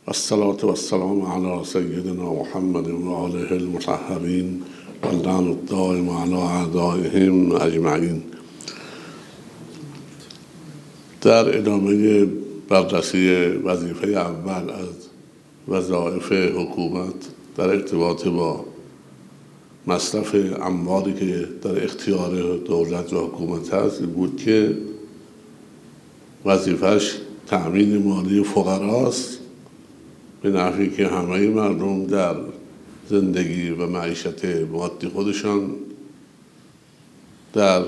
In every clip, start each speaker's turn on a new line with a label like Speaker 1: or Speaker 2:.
Speaker 1: الصلاة والسلام على سيدنا محمد وآله المطهرين واللعن الدائم على أعدائهم اجمعین. در ادامه بررسی وظیفه اول از وظایف حکومت در ارتباط با مصرف اموالی که در اختیار دولت و حکومت هست بود که وظیفهش تأمین مالی فقراست، به نحوی که همه مردم در زندگی و معیشت مادی خودشان در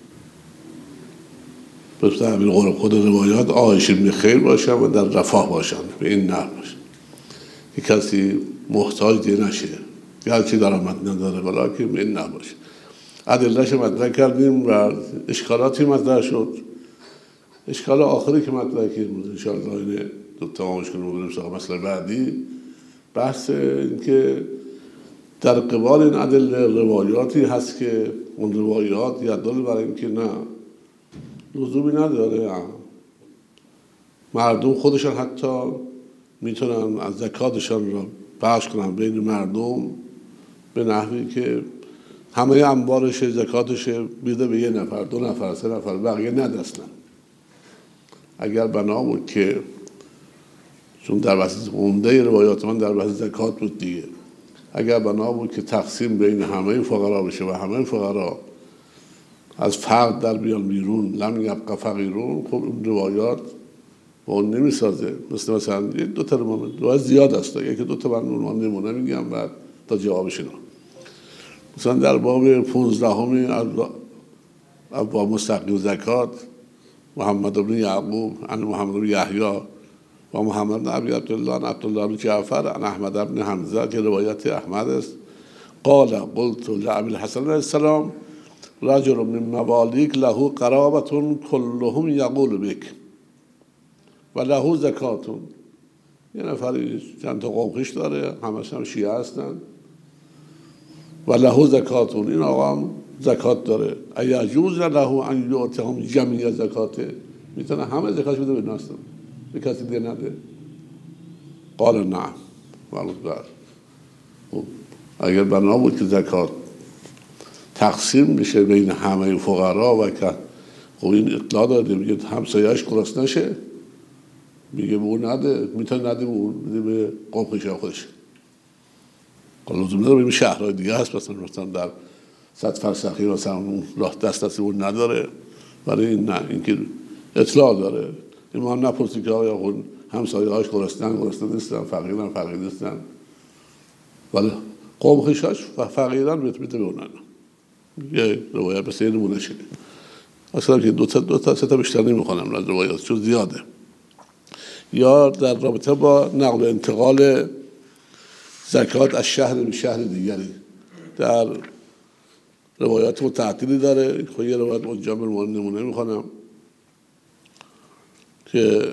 Speaker 1: به تعبیر قول خود روایات عایشین بخیر باشن و در رفاه باشن، به این نحو باشن که کسی محتاج دیگه نشه، گرچه درآمد نداره ولی به این نحو باشه. ادله‌اش مطرح کردیم و اشکالاتی مطرح شد. اشکال آخری که مطرح کردیم ان شاء الله اینه تمامش کنیم و بریم سراغ مسئله بعدی، بحث این که در قبال این ادله روایاتی هست که اون روایات یدل برای این که نه لزومی نداره، مردم خودشان حتی میتونن از زکاتشان را بخش کنن بین مردم به نحوی که همه انبارش زکاتش بیده به 1 نفر 2 نفر 3 نفر، بقیه ندستن. اگر بنا بود که چون در بحث عمده روایات من در بحث زکات بود دیگه، اگر بنا بود که تقسیم بین همه فقرا بشه و همه فقرا از فقر در بیان بیرون، لم یبق فقیرون، خب این روایات با اون نمیسازه. مثلا 2 تا روایت زیاد است، 1-2 تا من نمونه میگم بعد تا جوابش اینا. مثلا در باب 15 از ابواب مستحقی زکات، محمد بن یعقوب عن محمد بن یحیی و محمد بن ابی عبدالله عن عبدالله بن جعفر عن احمد بن حمزه که روایت احمد است، قال قلت لابی الحسن علیه السلام رجل من موالیک له قرابة كلهم یقول بک و له زکات. یه نفری چند تا قومش داره، همش هم شیعه هستن، و له زکات، این آقا هم زکات داره. ایجوز له ان یعطیهم جمیع زکاته، میتونه همه زکاتش بده به ناس، به کسی دیگه نده؟ قال نعم. اگر بنا بود که زکات تقسیم بشه بین همه فقرا و که خب این اطلاع داده میگه همسایه‌اش گرسنه نشه، میگه به اون نده، میتونه نده به اون، بده به قوم خودش. حالا لزوم نداره، به شهرهای دیگه هست مثلا در 100 فرسخی مثلا اون راه دست اون نداره، ولی این نه، این که اطلاع داره. این ما هم نپرسی که آیا اون همسایه‌هاش گرسنه نیستن، فقیر نیستن، ولی قوم خویشاش فقیرن بده به اونن. یه روایت بس این نمونه شده. اصلا که 2 تا 3 تا بیشتر نمیخونم از روایات چون زیاده. یا در رابطه با نقل و انتقال زکات از شهر به شهر دیگری، در روایات متعددی داره. خب یه روایت اونجا نمونه میخونم که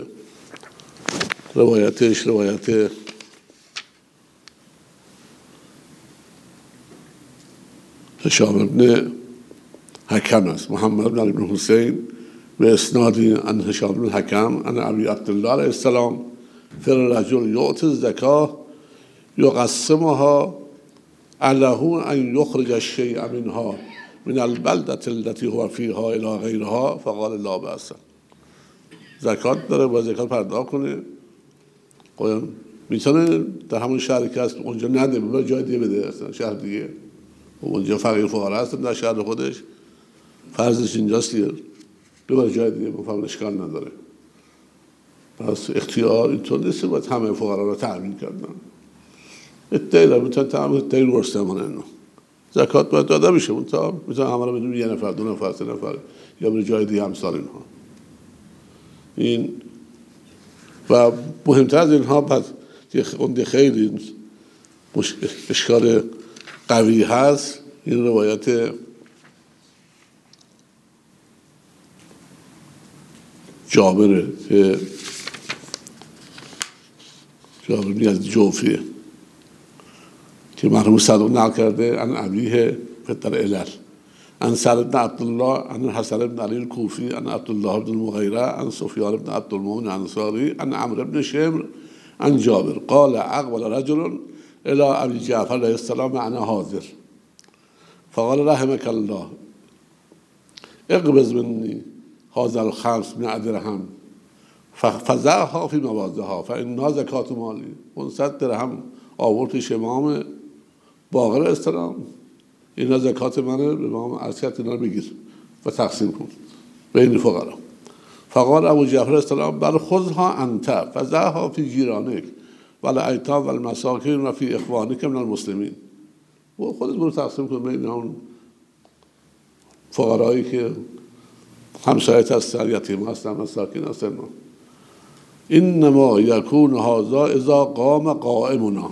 Speaker 1: روایتش روایت هشام بن حکم است، محمد بن علی بن حسین به اسنادی عن هشام بن حکم عن ابی عبدالله علیه السلام فر رجل یعطی الزکاه یقسمها علیه ان یخرج الشیء منها من البلدة التي هو فيها الى غیرها فقال لا بأس. زکات داره، با زکات پرداخت کنه، میتونه در همون شهری که هست اونجا نده، به جای دیگه بده، اصلا شهر دیگه اونجا فقیر فقرا هستن در شهر خودش، فرضش اینجاست دیگه، ببره جای دیگه، مفهوم اشکال نداره. پس اختیار اینطور نیست باید همه فقرا رو تأمین کردن. اتیلا میتونه تأمین، اتیل ورسته مانه اینو زکات باید داده بشه، میتونه همه رو بدون 1 نفر 2 نفر 3 نفر یا به جای دیگه همسال اینها. این و مهمتر از اینها پس اون خیلی اشکال قوی هست این روایت جابره که جابر از جوفیه که مرحوم صدوق نقل کرده عن ابیه در علل عن سعد بن عبدالله عن حسن بن علی الکوفی عن عبدالله بن المغیره عن سفیان بن عبدالمؤمن الانصاری عن عمرو بن شمر عن جابر قال اقبل رجل الى ابي جعفر علیه السلام انا حاضر فقال رحمك الله اقبض مني هذا الخمس من درهم فضعها في مواضعها فانها زکات مالی. 500 درهم آورد پیش امام باقر اسلام، اینا زکات منه، به امام عرض کرد اینا رو بگیر و تقسیم کن بین فقرا. فقال ابو جعفر السلام بل خذها انت فضعها في جيرانك والایتام والمساکین و فی اخوانک من المسلمین. و خودت برو تقسیم کن بین اون فقرایی که همسایت هستن، یتیم هستن، مساکین هستن. انما یکون هذا اذا قام قائمنا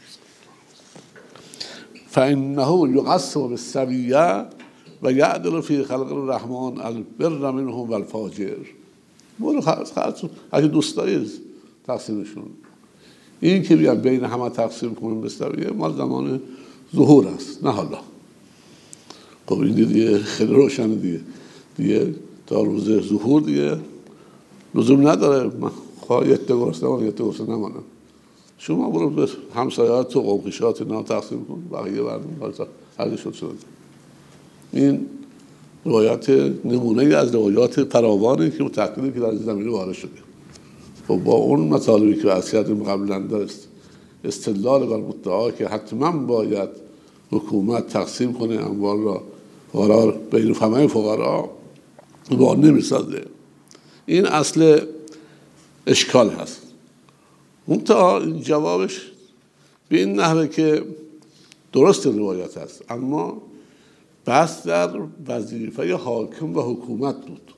Speaker 1: فانه یقسم بالسویه و یعدل فی خلق الرحمن البر منهم والفاجر. برو خرج اگه دوست داری تقسیمشون. این که بیان بین همه تقسیم کنیم به سویه مال زمان ظهور است، نه حالا. خب این دیگه خیلی روشنه دیگه تا روز ظهور دیگه لزوم نداره یه گرسنه نمانم. شما برو به همسایه‌هات و قوم‌خیشات اینا تقسیم کن، بقیه بردون هر شد. این روایات نمونه از روایات فراوانی که متأکدی که در زمینه وارد شده. و با اون مطالبی که از کردیم قبلا داشت استدلال بر مدعا که حتما باید حکومت تقسیم کنه اموال را فقرا بین همه فقرا با نمیسازه. این اصل اشکال هست. اون تا این جوابش به این نحوه که درست روایت هست، اما بحث در وظیفه حاکم و حکومت بود.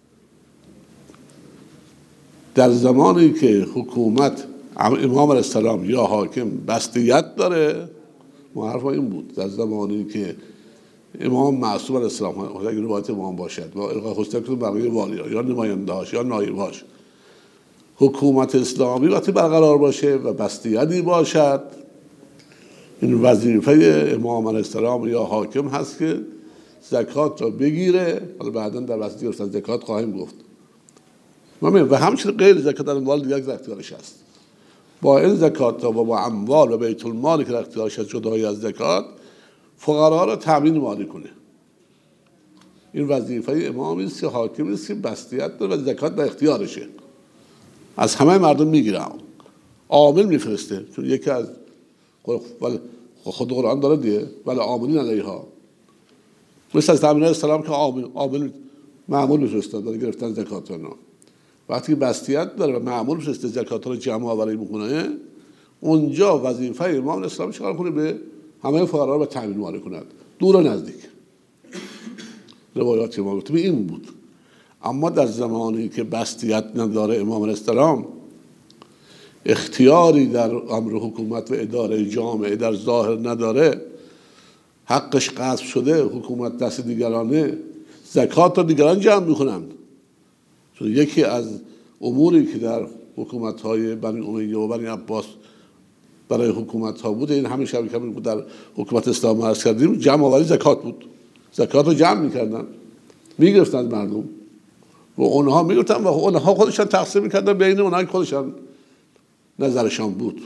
Speaker 1: در زمانی که حکومت امام علیه السلام یا حاکم بستیت داره، حرف این بود در زمانی که امام معصوم علیه السلام اگر روایت امام باشد و القا خسته کنه بقیه والیا یا نمایندهاش یا نایباش، حکومت اسلامی وقتی برقرار باشه و بستیتی باشد، این وظیفه امام علیه السلام یا حاکم هست که زکات را بگیره. حالا بعدا در وسط گرفتن زکات خواهیم گفت. و همچنین غیر زکات اموال دیگر در اختیارش هست. با این زکات و با اموال و بیت المال که در اختیارش هست جدای از زکات، فقرا را تامین مالی کنه. این وظیفه امامی است که حاکمی است که بستیت داره و زکات در اختیارشه، از همه مردم میگیره، عامل میفرسته. چون یکی از خود قرآن داره دیگه ولی عاملین علیها، مثل از تامین اسلام که عامل معمول میفرسته داره گرفتن زکات ها. وقتی که بستیت داره و معمول میفرسته زکات ها رو جمع آوری میکنه، اونجا وظیفه امام اسلام چیکار کنه؟ به همه فقرا رو تامین مالی کند، دور و نزدیک. روایات امام گفته این بود. اما در زمانی که بستیت نداره امام الاسلام، اختیاری در امر حکومت و اداره جامعه در ظاهر نداره، حقش غصب شده، حکومت دست دیگرانه، زکات رو دیگران جمع میکنن. چون یکی از اموری که در حکومت‌های بنی امیه و بنی عباس برای حکومت‌ها بود، این همین شبیه که در حکومت اسلام عرض کردیم، جمع آوری زکات بود. زکات رو جمع میکردن، میگرفتن از مردم و اونها میگفتن و اونها خودشان تقسیم میکردن بین اونها که خودشان نظرشان بود.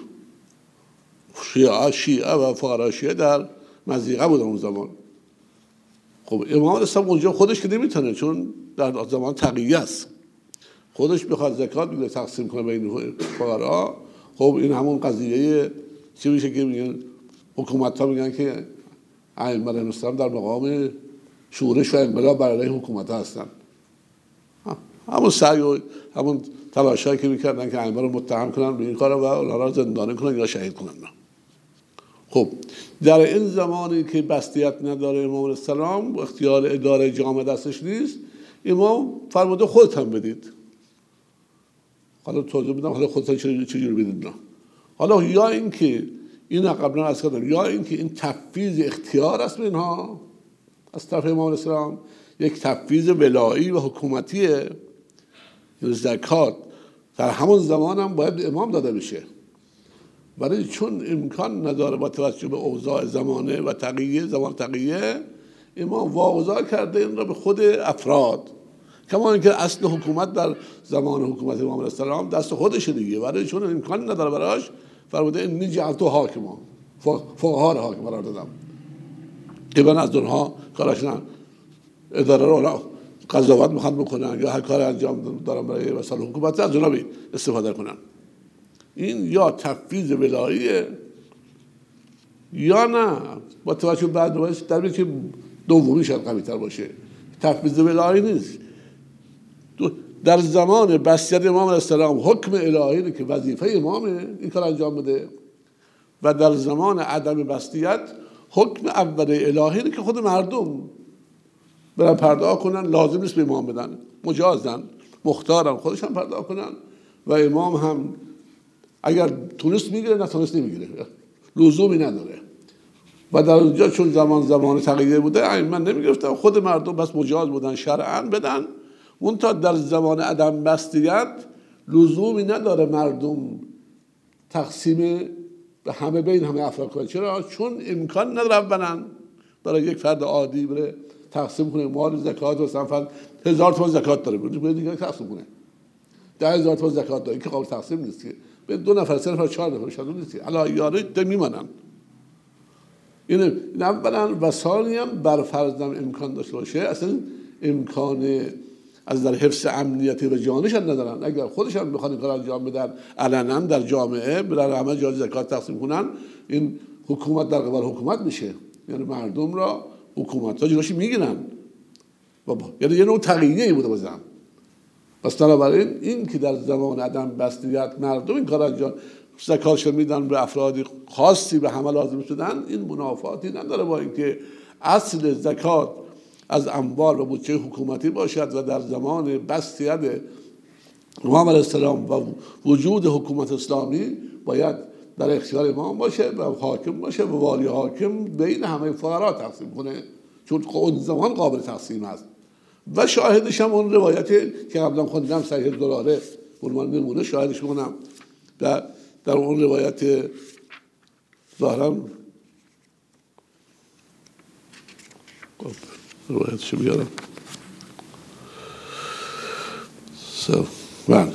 Speaker 1: شیعه و فقرا شیعه در مضیقه بودن اون زمان. خب امام الاسلام اونجا خودش که نمیتونه، چون در زمان تقیه است، خودش بخواد زکات بگیره تقسیم کنه بین فقرا. خب این همون قضیه چی میشه که میگن حکومت ها میگن که ائمه علیهم السلام در مقام شورش و انقلاب بر علیه حکومت ها هستن. همون سعی و همون تلاشایی که میکردن که ائمه رو متهم کنن به این کار و اونها را زندانی کنن یا شهید کنن. خب در این زمانی که بستیت نداره امام علیه السلام، اختیار اداره جامعه دستش نیست، امام فرموده خودت هم بدید. حالا توضیح میدم حالا خودتون چجوری بدید. حالا یا این که این قبلا از کردم، یا این که این تفویض اختیار است به اینها از طرف امام علیه السلام، یک تفویض ولایی و حکومتیه. زکات در همون زمان هم باید به امام داده بشه، ولی چون امکان نداره با توجه به اوضاع زمانه و تقیه، زمان تقیه، امام واگذار کرده این را به خود افراد. کما اینکه اصل حکومت در زمان حکومت امام علیه السلام دست خودشه دیگه، ولی چون امکان نداره براش فرموده انی جعلتو حاکما، فقها رو حاکم قرار دادم. ایوان از اونها کاراشون اداره رو قضاوت میخوان بکنن یا هر کار انجام دارن برای مثلا حکومت، از اونها استفاده کنن. این یا تفویض ولاییه یا نه با توجه بعد نمایش در بیاد که دومی شاید قوی تر باشه. تفویض ولایی نیست. در زمان بسیت امام علیه السلام حکم الهی که وظیفه امامه این کار انجام بده، و در زمان عدم بسطیت حکم اول الهی که خود مردم برن پرداخت کنن، لازم نیست به امام بدن، مجازن، مختارن خودشان پرداخت کنن و امام هم اگر تونست میگیره نه تونست نمیگیره، لزومی نداره. و در اونجا چون زمان تغییر بوده من نمیگرفتم، خود مردم بس مجاز بودن شرعاً بدن. منتها در زمان عدم بسطیت لزومی نداره مردم تقسیم به همه بین همه افراد کنن. چرا؟ چون امکان نداره اولا برای یک فرد عادی بره تقسیم کنه مال زکات، مثلا فرد 1000 تومان زکات داره بره دیگه تقسیم کنه، 10,000 تومان زکات داره که قابل تقسیم نیست که به 2 نفر 3 نفر 4 نفر شده نیست، الا یاره میمونن. این اولا و ثانیا بر فرضم امکان داشته باشه اصلا امکان از در حفظ امنیتی و جانشان ندارن. اگر خودشان بخوان این کار انجام بدن علنا در جامعه برای همه جای زکات تقسیم کنن، این حکومت در قبال حکومت میشه، یعنی مردم را حکومت ها جلوش میگیرن، یعنی یه نوع تقییدی بوده بازم. پس بنابراین این که در زمان عدم بسطیت مردم این کار انجام زکاتش میدن به افرادی خاصی به همه لازم شدن، این منافاتی نداره با اینکه اصل زکات از اموال و بودجه حکومتی باشد و در زمان بسطیت امام علیه السلام و وجود حکومت اسلامی باید در اختیار امام باشه و حاکم باشه و والی حاکم بین همه فقرا تقسیم کنه، چون اون زمان قابل تقسیم است. و شاهدش هم اون روایتی که قبلا خوندم صحیح دلاره عنوان نمونه شاهدش میکنم در اون روایت ظاهرا روایتش بیارم من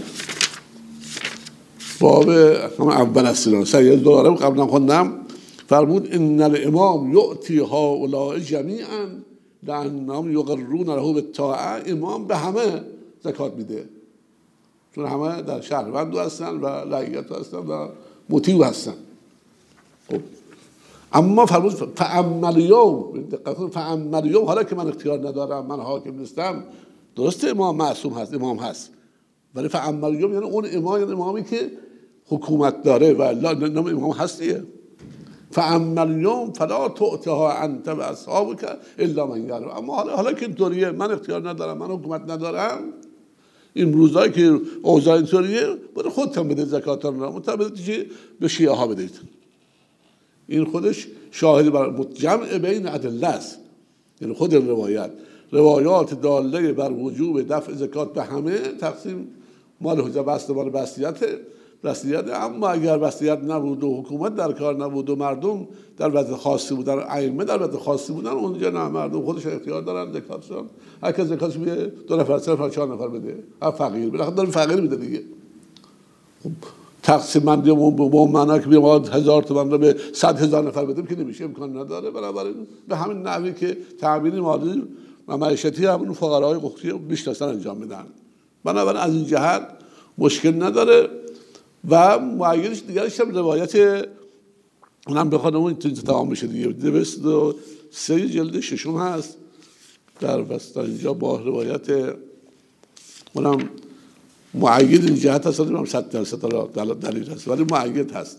Speaker 1: باب هم اول هستیم صحیح دلاره قبلا خوندم فرمود ان الامام یعطی هؤلاء جمیعا لانهم یقرون له بالطاعه. امام به همه زکات میده چون همه در شهروند هستن و رعیت هستن و مطیع هستن. خب اما فرمود فاما اليوم حالا که من اختیار ندارم، من حاکم نیستم، درسته امام معصوم هست، امام هست، ولی فاما اليوم یعنی اون امام، یعنی امامی که حکومت داره و نام امام هستیه. فاما اليوم فلا تؤتها انت و اصحابک الا من یرى. اما حالا که اینطوریه، من اختیار ندارم، من حکومت ندارم، این روزایی که اوضاع اینطوریه برای خودتون بدید زکاتتون رو، متبدید به شیعه ها بدید. این خودش شاهد بر جمع بین ادله است، یعنی خود روایات داله بر وجوب دفع زکات به همه تقسیم مال حجت بستمان بسطیت. اما اگر بسطیت نبود و حکومت در کار نبود و مردم در وضع خاصی بودن، ائمه در وضع خاصی بودن، اونجا نه، مردم خودش اختیار دارن زکاتشون، هر کس زکاتش به 2 نفر 3 نفر 4 نفر بده، هر فقیر بالاخره داره فقیر میده دیگه. خب تقسیم بندی با معنا که ما 1000 تومان رو به 100,000 نفر بدیم که نمیشه، امکان نداره. بنابراین به همین نحوی که تعبیر مالی و معیشتی همون فقرای قحطی بیشتر انجام میدن، بنابراین از این جهت مشکل نداره. و معیدش دیگرش هم روایت اونم بخواد اون تمام بشه دیگه، 203 جلد 6 هست در وسط اینجا با روایت اونم معید این جهت هست، هم 100% دلیل هست ولی معید هست.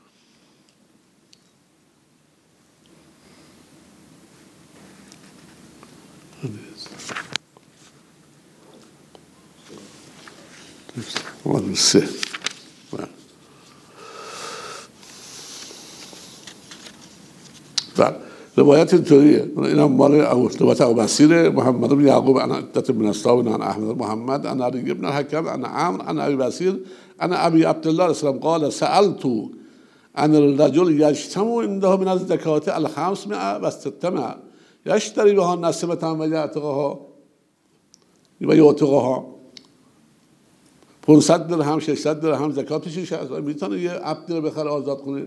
Speaker 1: سه روایت اینطوریه، اینم مال روایت ابوبصیر محمد بن یعقوب عن عدة من اصحاب عن احمد محمد عن علی بن الحکم عن عمرو عن ابی بصیر عن ابي عبد الله رسول الله قال سألت عن الرجل يجتمع عنده من الزكاة 500 و 600 يشتري بها نسمة و يعتقها و یعتقها 500 درهم 600 درهم زکاتش 60 میتونه یه عبد رو بخره آزاد کنه.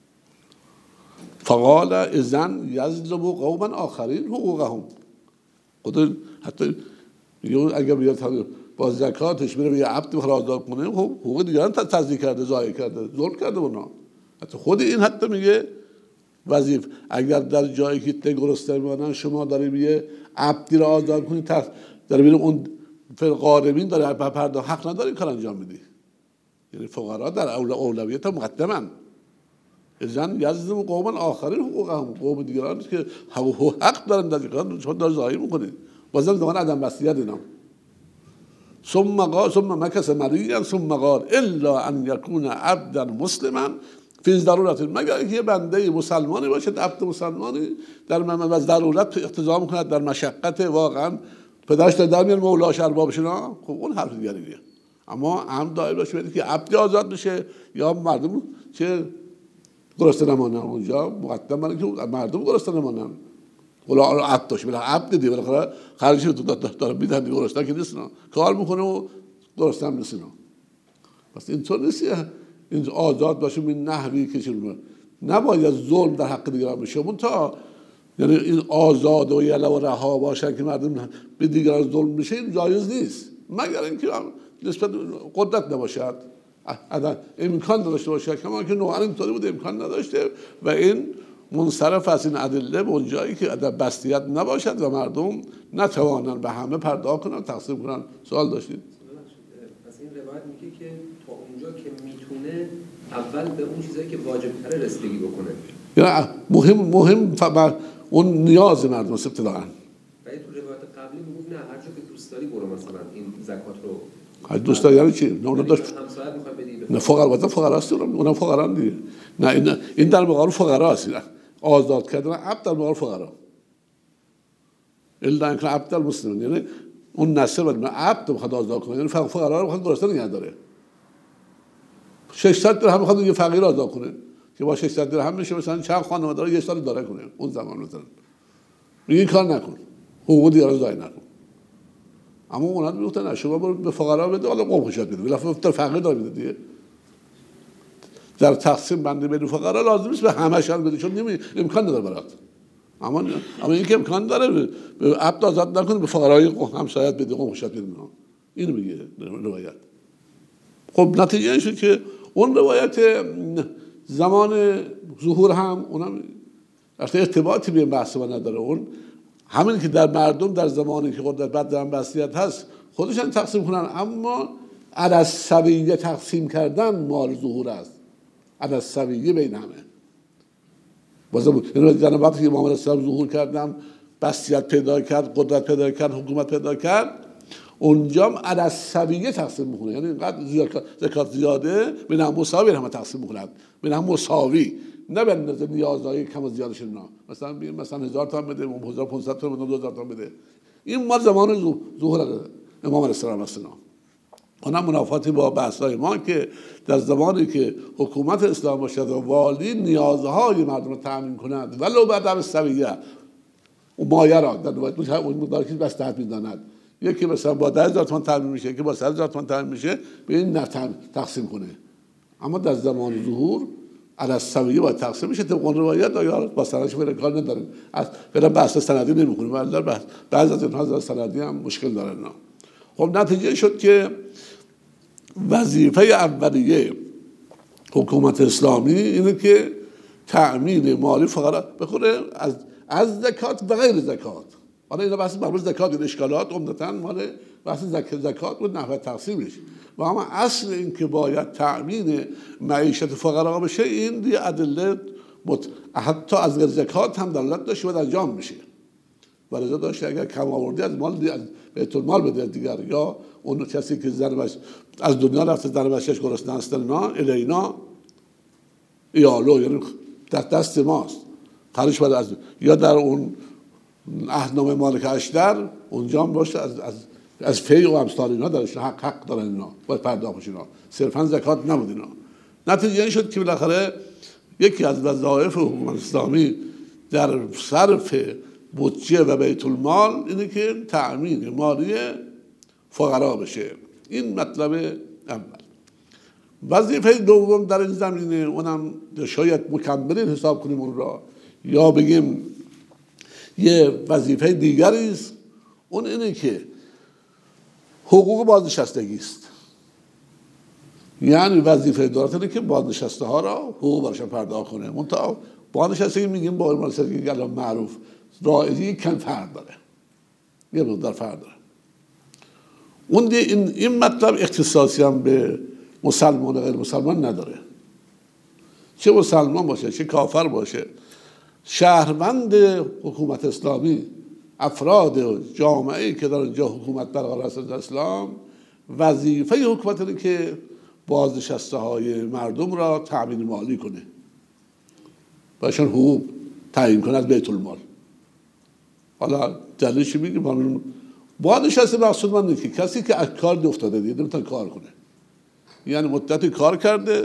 Speaker 1: فقال اذن یظلم قوما آخرین حقوقهم. خود حتی اگر بیاد با زکاتش بره یه عبد بخره آزاد کنه، خب حقوق دیگران تضییع کرده، ضایع کرده، ظلم کرده اونا. حتی خود این حتی میگه وظیفه اگر در جایی که گرسنه میمونن شما دارید یه عبدی رو آزاد کنید، داره ببین اون غارمین داره پرداخت حق نداری کار انجام میدی. یعنی فقرا در اولویت مقدمن. اذن یظلم قوما آخرین حقوقهم، قوم دیگران که حق دارن در کار شما داره ضایع میکنید. بازم زمان عدم بستیت اینا. ثم مکث ملیا ثم قال الا ان یکون عبدا مسلما فی ضرورت، مگر اینکه یه بنده مسلمانی باشد، عبد مسلمانی در ضرورت اقتضا میکند، در مشقت واقعا پدرش در میان مولاش اربابش اینا، خب اون حرف دیگریه. اما هم دایر باشه که عبدی آزاد بشه یا مردم چه گرسنه نمانن. اونجا مقدم برای که مردم گرسنه نمانن. ولی عبد داشت، ولی عبد دیگه بالاخره خرجی رو داره میدن، گرسنه که نیست، کار میکنه و گرسنه نیست. پس اینطور نیست این آزاد باشه به نحوی که چون نباید ظلم در حق دیگران بشه. اون تا یعنی این آزاد و یله و رها باشن که مردم به دیگران ظلم بشه، این جایز نیست، مگر اینکه نسبت قدرت نباشد، امکان نداشته باشه. کما که نوح اینطوری بود، امکان نداشته و این منصرف از این ادله به اون جایی که ادب بستیت نباشد و مردم نتوانن به همه پرداخت کنن، تقسیم کنن. سوال داشتید؟
Speaker 2: پس این روایت میگه که تا اونجا که میتونه اول به اون چیزایی که واجب تره رسیدگی بکنه.
Speaker 1: یعنی مهم اون نیاز مردم است ابتداءً.
Speaker 2: ولی تو روایت قبلی میگفت نه هر جا که دوست داری برو مثلا این زکات رو.
Speaker 1: هر دوست داری یعنی چی؟ نه اون داشت
Speaker 2: همسایت میخواد بدی.
Speaker 1: نه فقراست، اونم فقران دیگه. نه این در مقابل فقراست. آزاد کردن عبد در مقابل فقرا. الا اینکه عبد المسلمین، یعنی اون نسل بعد عبد میخواد آزاد کنه، یعنی فقرا رو میخواد گرسنه نگه داره. 600 درهم میخواد یه فقیر آزاد کنه که با 600 درهم میشه مثلا چند خانواده رو یه سال داره کنه. اون زمان مثلا میگه کار نکن، حقوق دیگران ضایع نکن. اما اونا میگفتن نه شما برو به فقرا بده، حالا قوم خوشت بده، بالاخره فقیر داره میده دیگه. در تقسیم بندی بین فقرا لازم نیست به همش هم بده، چون امکان نداره برات. اما این که امکان داره به عبد آزاد نکنه، به فقرای همسایت بده، قوم خوشت بده. اینو میگه روایت. خب نتیجه این شد که اون روایت زمان ظهور هم اونم اصلا ارتباطی به این بحث ما نداره. اون همین که در مردم در زمانی که قدرت بعد در بسیط هست خودشان تقسیم کنن، اما عدد سویه تقسیم کردن مال ظهور است، عدد سویه بین همه. بازم یعنی وقتی که امام علیه السلام ظهور کردن، بسیط پیدا کرد، قدرت پیدا کرد، حکومت پیدا کرد، اونجا عدد سویه تقسیم میکنه. یعنی اینقدر زکات زیاده بین هم مساوی همه تقسیم میکنن، بین هم مساوی، نه به اندازه نیازهای کم و زیادش. نه مثلا 1000 تومان بده، 1500 تومان بده، 2000 تومان بده. این مال زمان ظهور امام علیه السلام است. اونم منافاتی با بحث‌های ما که در زمانی که حکومت اسلام باشد و والی نیازهای مردم رو تامین کند ولو بعد از سویه و مایه را در اون مقدار که مصلحت می‌داند، یکی مثلا با 10000 تومان تامین میشه، یکی با 100000 تومان تامین میشه، به این تقسیم کنه. اما در زمان ظهور علی سویه باید تقسیم میشه طبق روایت. یا با سندش فعلا کار نداریم، فعلا بحث سندی نمی‌کنیم، ولی بعضی از اینها از سندی هم مشکل دارن. خب نتیجه شد که وظیفه اولیه حکومت اسلامی اینه که تأمین مالی فقرا بخوره از زکات و غیر زکات. حالا اینا بحث مربوط زکات و اشکالات عمدتاً مال بحث زکات بود، نحوه تقسیمش. و اما اصل این که باید تأمین معیشت فقرا بشه، این دی ادله حتی از غیر زکات هم دلالت داشته و انجام میشه. ولذا داشته اگر کم آوردی از مال از بیت المال بده دیگر، یا اون کسی که زنش از دنیا رفته زن بچه‌اش گرسنه است، الینا ایالو، یعنی در دست ماست، خرج بده. یا در اون عهدنامه مالک اشتر اونجا هم باشه از فی و امثال اینا درش حق دارن، اینا باید پرداخت بشه، اینا صرفا زکات نبود. اینا نتیجه این شد که بالاخره یکی از وظایف حکومت اسلامی در صرف بودجه و بیت المال اینه که تأمین مالی فقرا بشه. این مطلب اول. وظیفه دوم در این زمینه، اونم شاید مکملین حساب کنیم اون را، یا بگیم یه وظیفه دیگری است، اون اینه که حقوق بازنشستگی است. یعنی وظیفه دولت اینه که بازنشسته ها را حقوق برشان پرداخت کنه. منتها بازنشستگی میگیم با بازنشستگی الان معروف رایجی کم فرق داره، یه مقدار فرق داره. اون این مطلب اختصاصی هم به مسلمان و غیر مسلمان نداره. چه مسلمان باشه چه کافر باشه، شهروند حکومت اسلامی، افراد جامعه‌ای که در اونجا حکومت برقرار است در اسلام، وظیفه حکومت اینه که بازنشسته های مردم را تأمین مالی کنه، باشن حقوق تعیین کنه از بیت المال. حالا دلیلش میگیم بازنشسته مقصود من اینه که کسی که از کار افتاده دیگه نمیتونه کار کنه، یعنی مدتی کار کرده،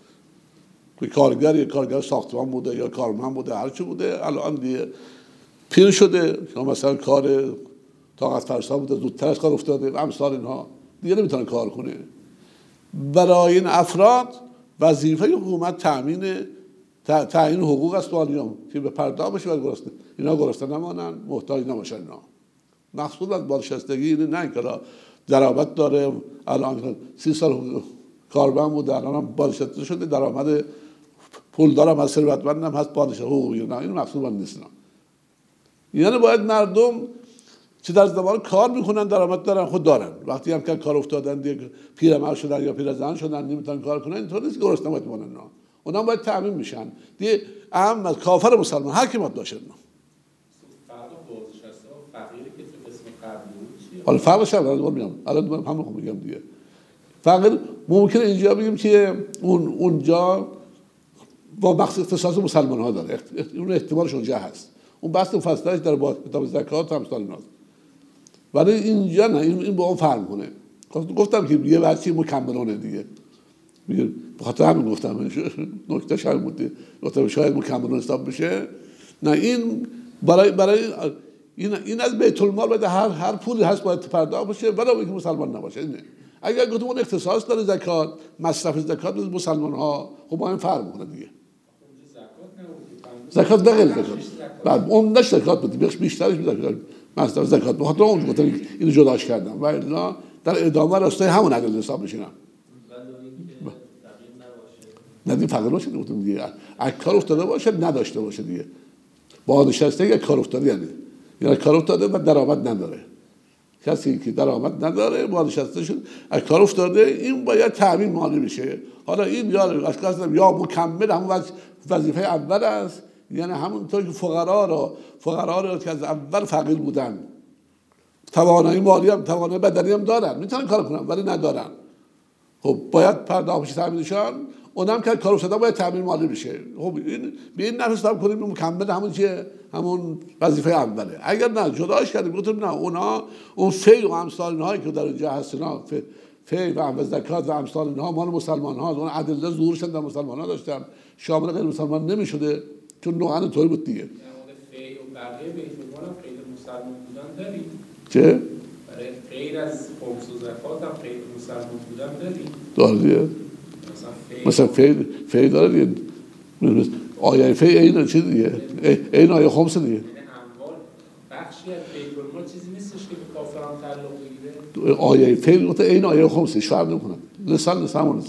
Speaker 1: کارگر ساختمان بوده یا کارمند بوده هر چی بوده، الان دیگه پیر شده یا مثلا کار طاقت فرسا بوده، زودتر از کار افتاده، امثال اینها دیگه نمیتونه کار کنه. برای این افراد وظیفه حکومت تعیین حقوق است مالیام که به پرداخت بشه برای گرسنه، اینا گرسنه نمانن، محتاج نباشن. اینا مقصود از بازنشستگی اینه، نه اینکه درآمد داره، الان 30 سال کارمند بوده الان بازنشسته شده، درآمد پولدارم هست، ثروتمندم هست، بازنشسته حقوقی، نه این مقصود من نیست. یعنی باید مردم چه در زمان کار میکنن درآمد دارن، خود دارن، وقتی هم که کار افتادن دیگه پیرمرد شدن یا پیرزن شدن نمیتونن کار کنن، اینطور نیست که گرسنه باید بمونن. اونا باید تامین میشن دیگه، اهم از کافر مسلمان هر کی باید باشه. حالا فرقش الان هم میگم دیگه. فقط ممکنه اینجا بگیم که اونجا با بخش اختصاص مسلمان ها داره، اون احتمالش اونجا هست، اون بحث مفصلش در کتاب زکات هم امثال ایناست، ولی اینجا نه، این با اون فرق کنه. گفتم که یه بحثی مکملانه دیگه، بخاطر همین گفتم نکته شاید بوده، گفتم شاید مکملانه حساب بشه. نه این برای این از بیت المال باید هر پولی هست باید پرداخت بشه، ولی اینکه مسلمان نباشه. اینه اگر گفتم اون اختصاص داره زکات، مصرف زکات از مسلمان ها، خب با این فرق میکنه دیگه. زکات نه غیر زکات، بعد اون نش زکات بود، بیشترش زکات، مصرف زکات. بخاطر اون گفتم اینو جداش کردم و الا در ادامه راستای همون عدل حساب میشینم. نه دیگه فقط باشه گفتم دیگه، اگه کار افتاده باشه نداشته باشه دیگه. بازنشسته اگه کار افتاده یعنی کار افتاده و درآمد نداره، کسی که درآمد نداره بازنشسته شد از کار افتاده، این باید تامین مالی بشه. حالا این یا مکمل همون وظیفه اول است، یعنی همونطور که فقرا را که از اول فقیر بودن، توانایی مالی هم توانایی بدنی هم دارن، میتونن کار کنن ولی ندارن، خب باید پرداخت بشه تامینشان. اونم که کار افتاده باید تامین مالی بشه. خب این به این نحو حساب کنیم مکمل همون وظیفه اوله. اگر نه جداش کردیم گفتم نه، اون فی و امثال اینهایی که در اینجا هست، فی و زکات و امثال اینها مال مسلمان ها، اون ادله ظهورشون در مسلمان ها داشتن، شامل غیر مسلمان نمیشده چون نوعا طوری بود دیگه.
Speaker 2: فی و بقیه بیت المال هم غیر مسلمان بودن داریم.
Speaker 1: چه؟
Speaker 2: برای غیر از خمس و زکات هم غیر مسلمان بودن داریم.
Speaker 1: داره مثلا فی داره دیگه، آیه فی این چی دیگه، این آیه خمس دیگه.
Speaker 2: بخشی از بیت المال چیزی نیستش که به کافران تعلق بگیره.
Speaker 1: آیه فی گفته این آیه خمسه شرط نمی‌کنه، لسانه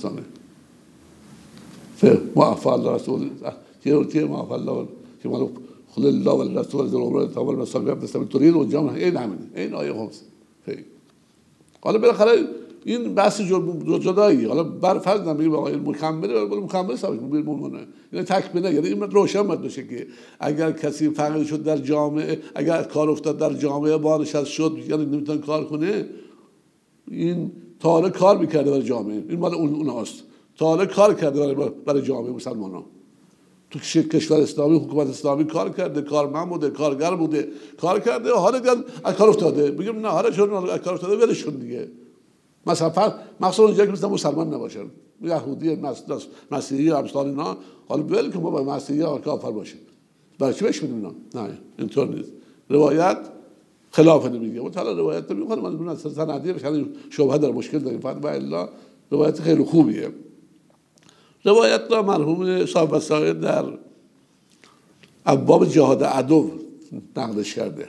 Speaker 1: فی معفى الله رسول که معفى الله که مال خل الله و رسول ذو الامر تمام مسائل بسبب تورین و جامعه این همین این آیه خمس فی. حالا بالاخره این بحث جدایی، حالا بر فرض نمیگیم آقا این مکمل ثابت می‌مونه، یعنی تکمیله، یعنی این روشن باشه که اگر کسی فقیر شد در جامعه، اگر کار افتاد در جامعه بازنشسته شد یعنی نمیتونه کار کنه، این تا حالا کار میکرده برای جامعه، این مال اوناست، تا حالا کار کرده برای جامعه مسلمانان، تو کشور اسلامی حکومت اسلامی کار کرده، کارمند بوده، کارگر بوده، کار کرده، حالا دیگه از کار افتاده، میگم نه حالا چون از کار افتاده ولش کن دیگه. مثلا مخصوصا اونجایی که مثلا مسلمان نباشن، یهودی، مسیحی، امثال اینا، حالا ول که ما با مسیحی ها کافر باشیم، برای چی بهش میدیم اینا؟ نه اینطور نیست. روایت خلاف نمیگه. و حالا روایت نمیخوام من اون سندی بشه شبهه داره مشکل داریم فقط با الا روایت خیلی خوبیه. روایت را مرحوم صاحب وسائل در ابواب جهاد عدو نقلش کرده.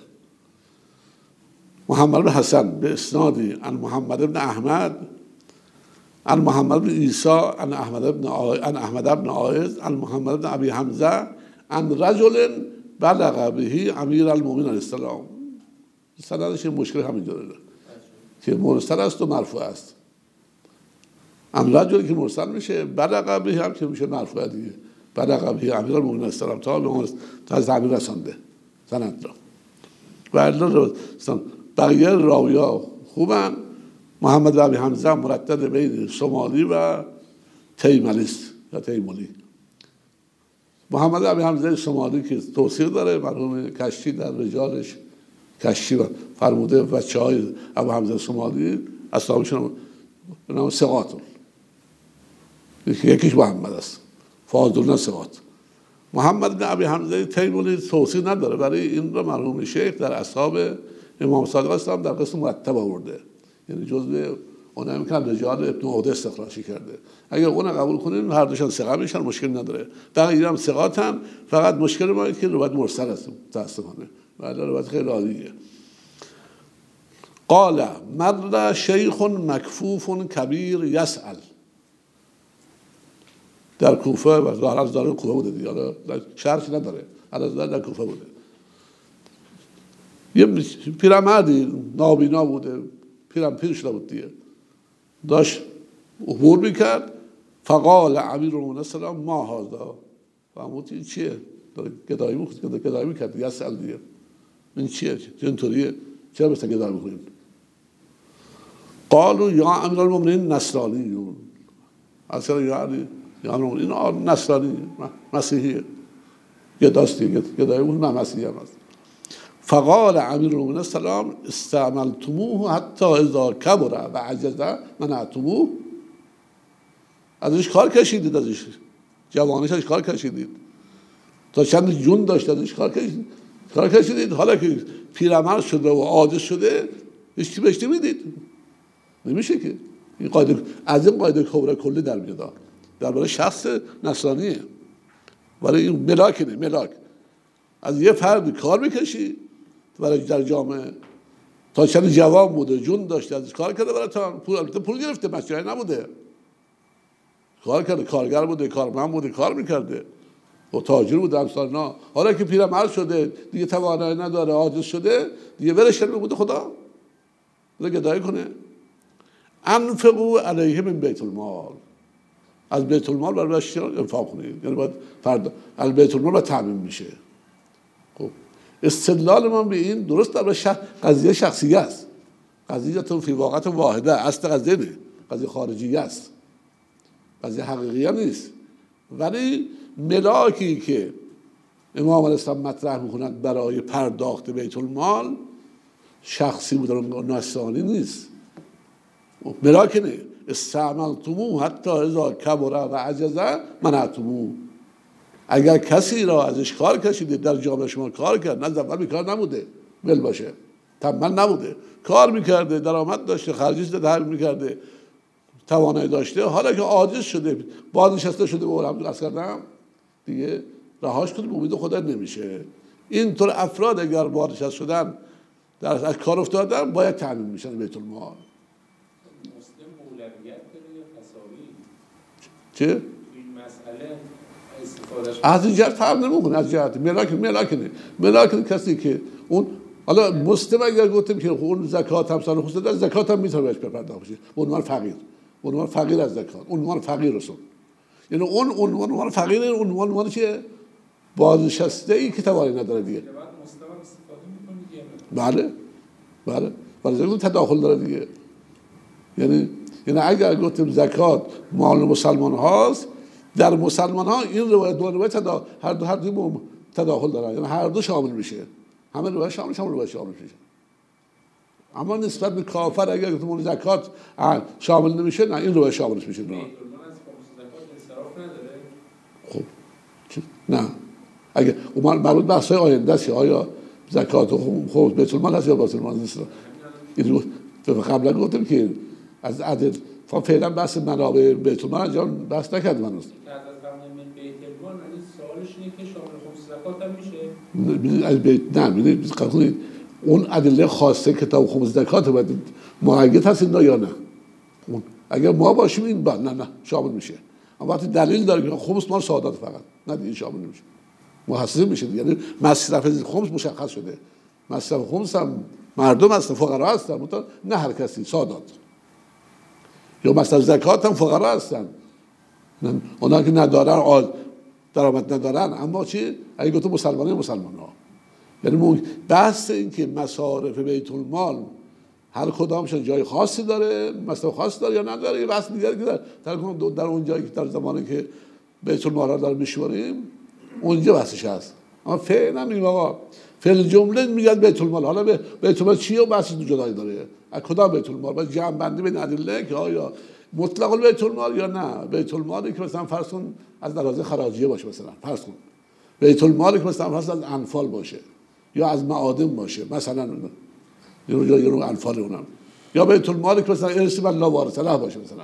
Speaker 1: محمد بن حسن به اسنادی عن محمد بن احمد عن محمد بن عیسی عن احمد بن عائض عن محمد بن ابی حمزه عن رجل بلغ به امیر المؤمنین علیه السلام. سندش مشکل همینجا داره که مرسل است و مرفوع است. عن رجلی که مرسل میشه، بلغ به هم که میشه مرفوع دیگه. بلغ به امیر المؤمنین علیه السلام تا زمین رسانده سند را. و الا بقیه راویا خوبن. محمد ابی حمزه مردد بین سومالی و تیملی است یا تیمولی. محمد ابی حمزه سومالی که توثیق داره، مرحوم کشتی در رجالش کشتی فرموده بچه‌های ابو حمزه سومالی اصحابشون به نام ثقاتون، یکیش محمد است، فاضلون ثقات. محمد بن ابی حمزه تیمولی توثیق نداره، برای این را مرحوم شیخ در اصحاب امام صادق اسلام در قسم مرتب آورده، یعنی جزء اونم که رجال ابن عوده استخراجی کرده. اگر اون قبول کنیم هر دوشان ثقه میشن، مشکل نداره. بقیه هم ثقاتن، فقط مشکل ما اینه که روایت مرسل است متاسفانه. ولی روایت خیلی عالیه. قال مر شیخ مکفوف کبیر یسأل. در کوفه و ظاهر از داره کوفه بوده دیگه، شرح نداره، از در کوفه بوده. یه پیرمردی نابینا بوده، پیر شده بود دیگه، داشت عبور میکرد. فقال امیرالمؤمنین السلام ما هذا. فهمید این چیه؟ داره گدایی میکرد یسأل دیگه، این چیه؟ اینطوریه؟ چرا مثل گدایی میکنین؟ قالوا یا امیرالمؤمنین نصرانیون. اصلا یعنی یا امیرالمؤمنین نصرانی مسیحیه، گداست دیگه، گدایی بود نه مسیحی هم هست. فقال امیرالمؤمنین السلام استعملتموه حتی اذا کبر و عجز منعتموه. ازش کار کشیدید، ازش جوانش ازش کار کشیدید، تا چند جون داشت ازش کار کشیدید. حالا که پیرمرد شده و عاجز شده هیچ بهش نمیدید. نمیشه که این قاعده، از این قاعده کبرا کلی در میاد درباره شخص نصرانیه. برای این ملاک از یه فرد کار میکشی برای در جامعه، تا چند جوان بوده جون داشته ازش کار کرده، برای تا پول گرفته، مشروعی نبوده، کار کرده، کارگر بوده، کارمند بوده، کار میکرده و تاجر بوده امثال اینا. حالا که پیرمرد شده دیگه توانایی نداره، عاجز شده دیگه، ولش کرده بوده خدا رو گدایی کنه. انفقوا علیه من بیت المال. از بیت المال برایش انفاق کنید، یعنی باید فردا از بیت المال باید تامین میشه. خب استدلال من به این درست در قضیه شخصیه است، قضیه فی واقعیت واحده، اصل قضیه نه، قضیه خارجیه است، قضیه حقیقیه نیست. ولی ملاکی که امام علیه السلام مطرح میکنند برای پرداخت بیت المال شخصی بودن نصرانی نیست، ملاک نه. استعملتموه حتی اذا کبر و عجز منعتموه. اگر کسی را ازش کار کشیدید، در جامعه شما کار کرد، نه اول بیکار نبوده، ول باشه، تنبل نبوده، کار میکرده، درآمد داشته، خرجش داده میکرده، توانایی داشته، حالا که عاجز شده، بازنشسته شده، به الحمدلله عرض کردم دیگه، رهاش کنید، امید خدا نمیشه. اینطور افراد اگر بازنشسته شدن، در از کار افتادن، باید تامین میشن بیت المال. چه؟
Speaker 3: این مسئله استفادهش
Speaker 1: از این جهت فرق نمیکنه، از جهت ملاک کسی که اون، حالا مسلم اگر گفتیم که اون زکات هم سال خصوصا در زکات هم میتونه بهش بپرداخت بشه، عنوان فقیر از زکات، عنوان فقیر رسول، یعنی اون عنوان فقیر، عنوان چیه؟ بازنشسته ای که توانی نداره دیگه.
Speaker 3: بعد مسلم استفاده میکنه دیگه.
Speaker 1: بله ولی تداخل داره دیگه. یعنی اگر گفتیم زکات مال مسلمان هاست، در مسلمان ها این روایت دو روایت هر دو تداخل داره، یعنی هر دو شامل میشه، همه روایت شامل میشه. اما نسبت به کافر اگر گفتیم زکات شامل نمیشه، نه این روایت شاملش میشه. خب نه، اگه مربوط بحث های آینده است، آیا زکات و خمس بیت المال هست یا بیت المال نیست؟ این رو قبلا گفتم که از عدد فعلا بحث منابع بیت المال انجام بحث نکردم هنوز.
Speaker 3: سوالش اینه که شامل خمس زکات هم میشه؟
Speaker 1: نه ببینید اون ادله خاصه کتاب خمس زکات باید معید هست اینا یا نه؟ اون اگر ما باشیم این بعد نه شامل میشه. اما وقتی دلیل داره که خمس مال سعادت فقط نه دیگه شامل نمیشه. محصل میشه، یعنی مصرف خمس مشخص شده. مصرف خمس هم مردم هستن، فقرا هستن، نه هر کسی سعادت. یا مصرف زکات هم فقرا هستن. اونا که ندارن درآمد ندارن، اما چی؟ اگه گفتم مسلمان‌ها. یعنی بحث این که مصارف بیت المال هر کدامشون جای خاصی داره، مصرف خاصی داره یا نداره، یه بحث دیگری که در اون جایی که در زمانی که بیت المال رو داریم میشوریم اونجا بحثش هست. اما فعلا میگم آقا فعل جمله میگه بیت المال. حالا بیت المال چیه و بحث جدایی داره. از کدام بیت المال؟ باید جمع بندی بین ادله که آیا مطلق بیت المال یا نه بیت المالی که مثلا فرض کن از لحاظ خراجیه باشه، مثلا فرض کن بیت المالی که مثلا فرض از انفال باشه یا از معادن باشه، مثلا یه رو انفال اونم، یا بیت المالی که مثلا ارث من لا وارث له باشه مثلا،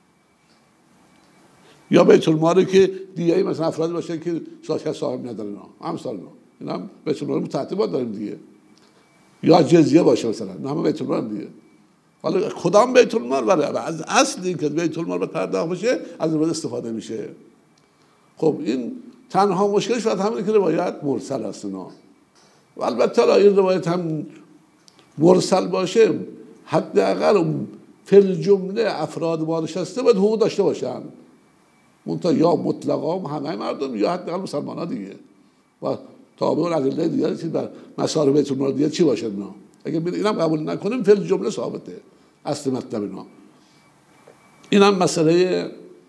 Speaker 1: یا بیت المالی که دیگه مثلا افراد باشه که شاید صاحب ندارن امثال اینا هم بیت المال متعتبات داریم دیگه، یا جزیه باشه مثلا نه هم بیت المال دیگه. حالا کدام بیت المال؟ برای از اصلی که بیت المال به پرداخت بشه از اون استفاده میشه. خب این تنها مشکلش فقط همینه که روایت مرسل است. و البته این روایت هم مرسل باشه حداقل فی جمله افراد ما نشسته باید حقوق داشته باشن، منتها یا مطلقا همه مردم یا حداقل مسلمان‌ها دیگه و تابع اون ادله دیگه چیز بر مصارف بیت المال دیگه چی باشه اینا. اگه اینم قبول نکنیم فی جمله ثابته اصل مطلب اینا. اینم مسئله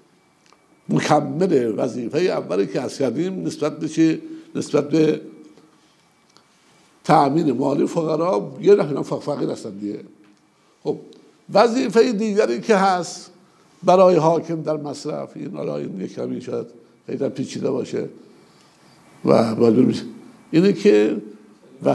Speaker 1: مکمل وظیفه اولی که عرض کردیم نسبت به تأمین مالی فقرا. یه نفر فقیر هستن دیگه. خب وظیفه دیگری که هست برای حاکم در مصرف، این حالا این یک کمی شاید خیلی پیچیده باشه و اینه که و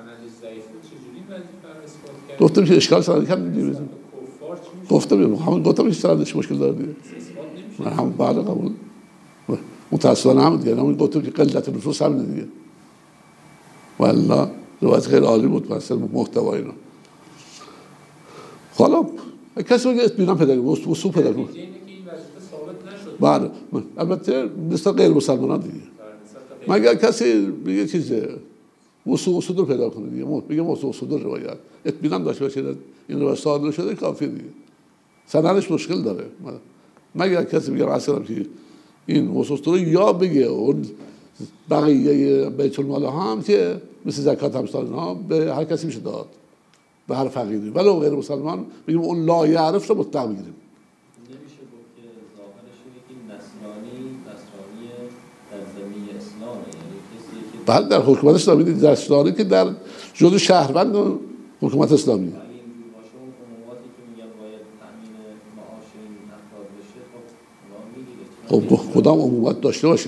Speaker 1: گفتم که اشکال سندی کم نمیدیم، گفتم که سندش مشکل داره دیگه، من هم بعد قبول متاسفانه هم دیگه همون گفتم که قلت نصوص هم دیگه. والله روایت خیلی عالی بود مثلا محتوای اینا. حالا کسی بگه اطمینان پیدا کنه، وصول پیدا کنه. بله البته مثل غیر مسلمانان دیگه، مگر کسی بگه چیزه وصول رو پیدا کنه دیگه، بگه وصول روایت اطمینان داشته باشه این روایت صادر شده کافی دیگه. سندش مشکل داره، مگر کسی بگه مثلا که این وصول یا بگه اون بقیه بیت المال هم که مثل زکات امثال اینها به هر کسی میشه داد، به هر فقیری، ولو غیر مسلمان بگیم اون لا یعرف رو مطلق بگیریم.
Speaker 4: نمیشه گفت که ظاهرش اینه که نصرانی در زمینه اسلامه، یعنی کسی که
Speaker 1: بله در حکومت اسلامی نصرانی که در جزء شهروند حکومت اسلامی.
Speaker 4: اگه اینجوری باشه اون عموماتی که میگن باید تامین معاش این افراد بشه، خب اونا میگیره.
Speaker 1: خب کدام عمومات داشته باشه؟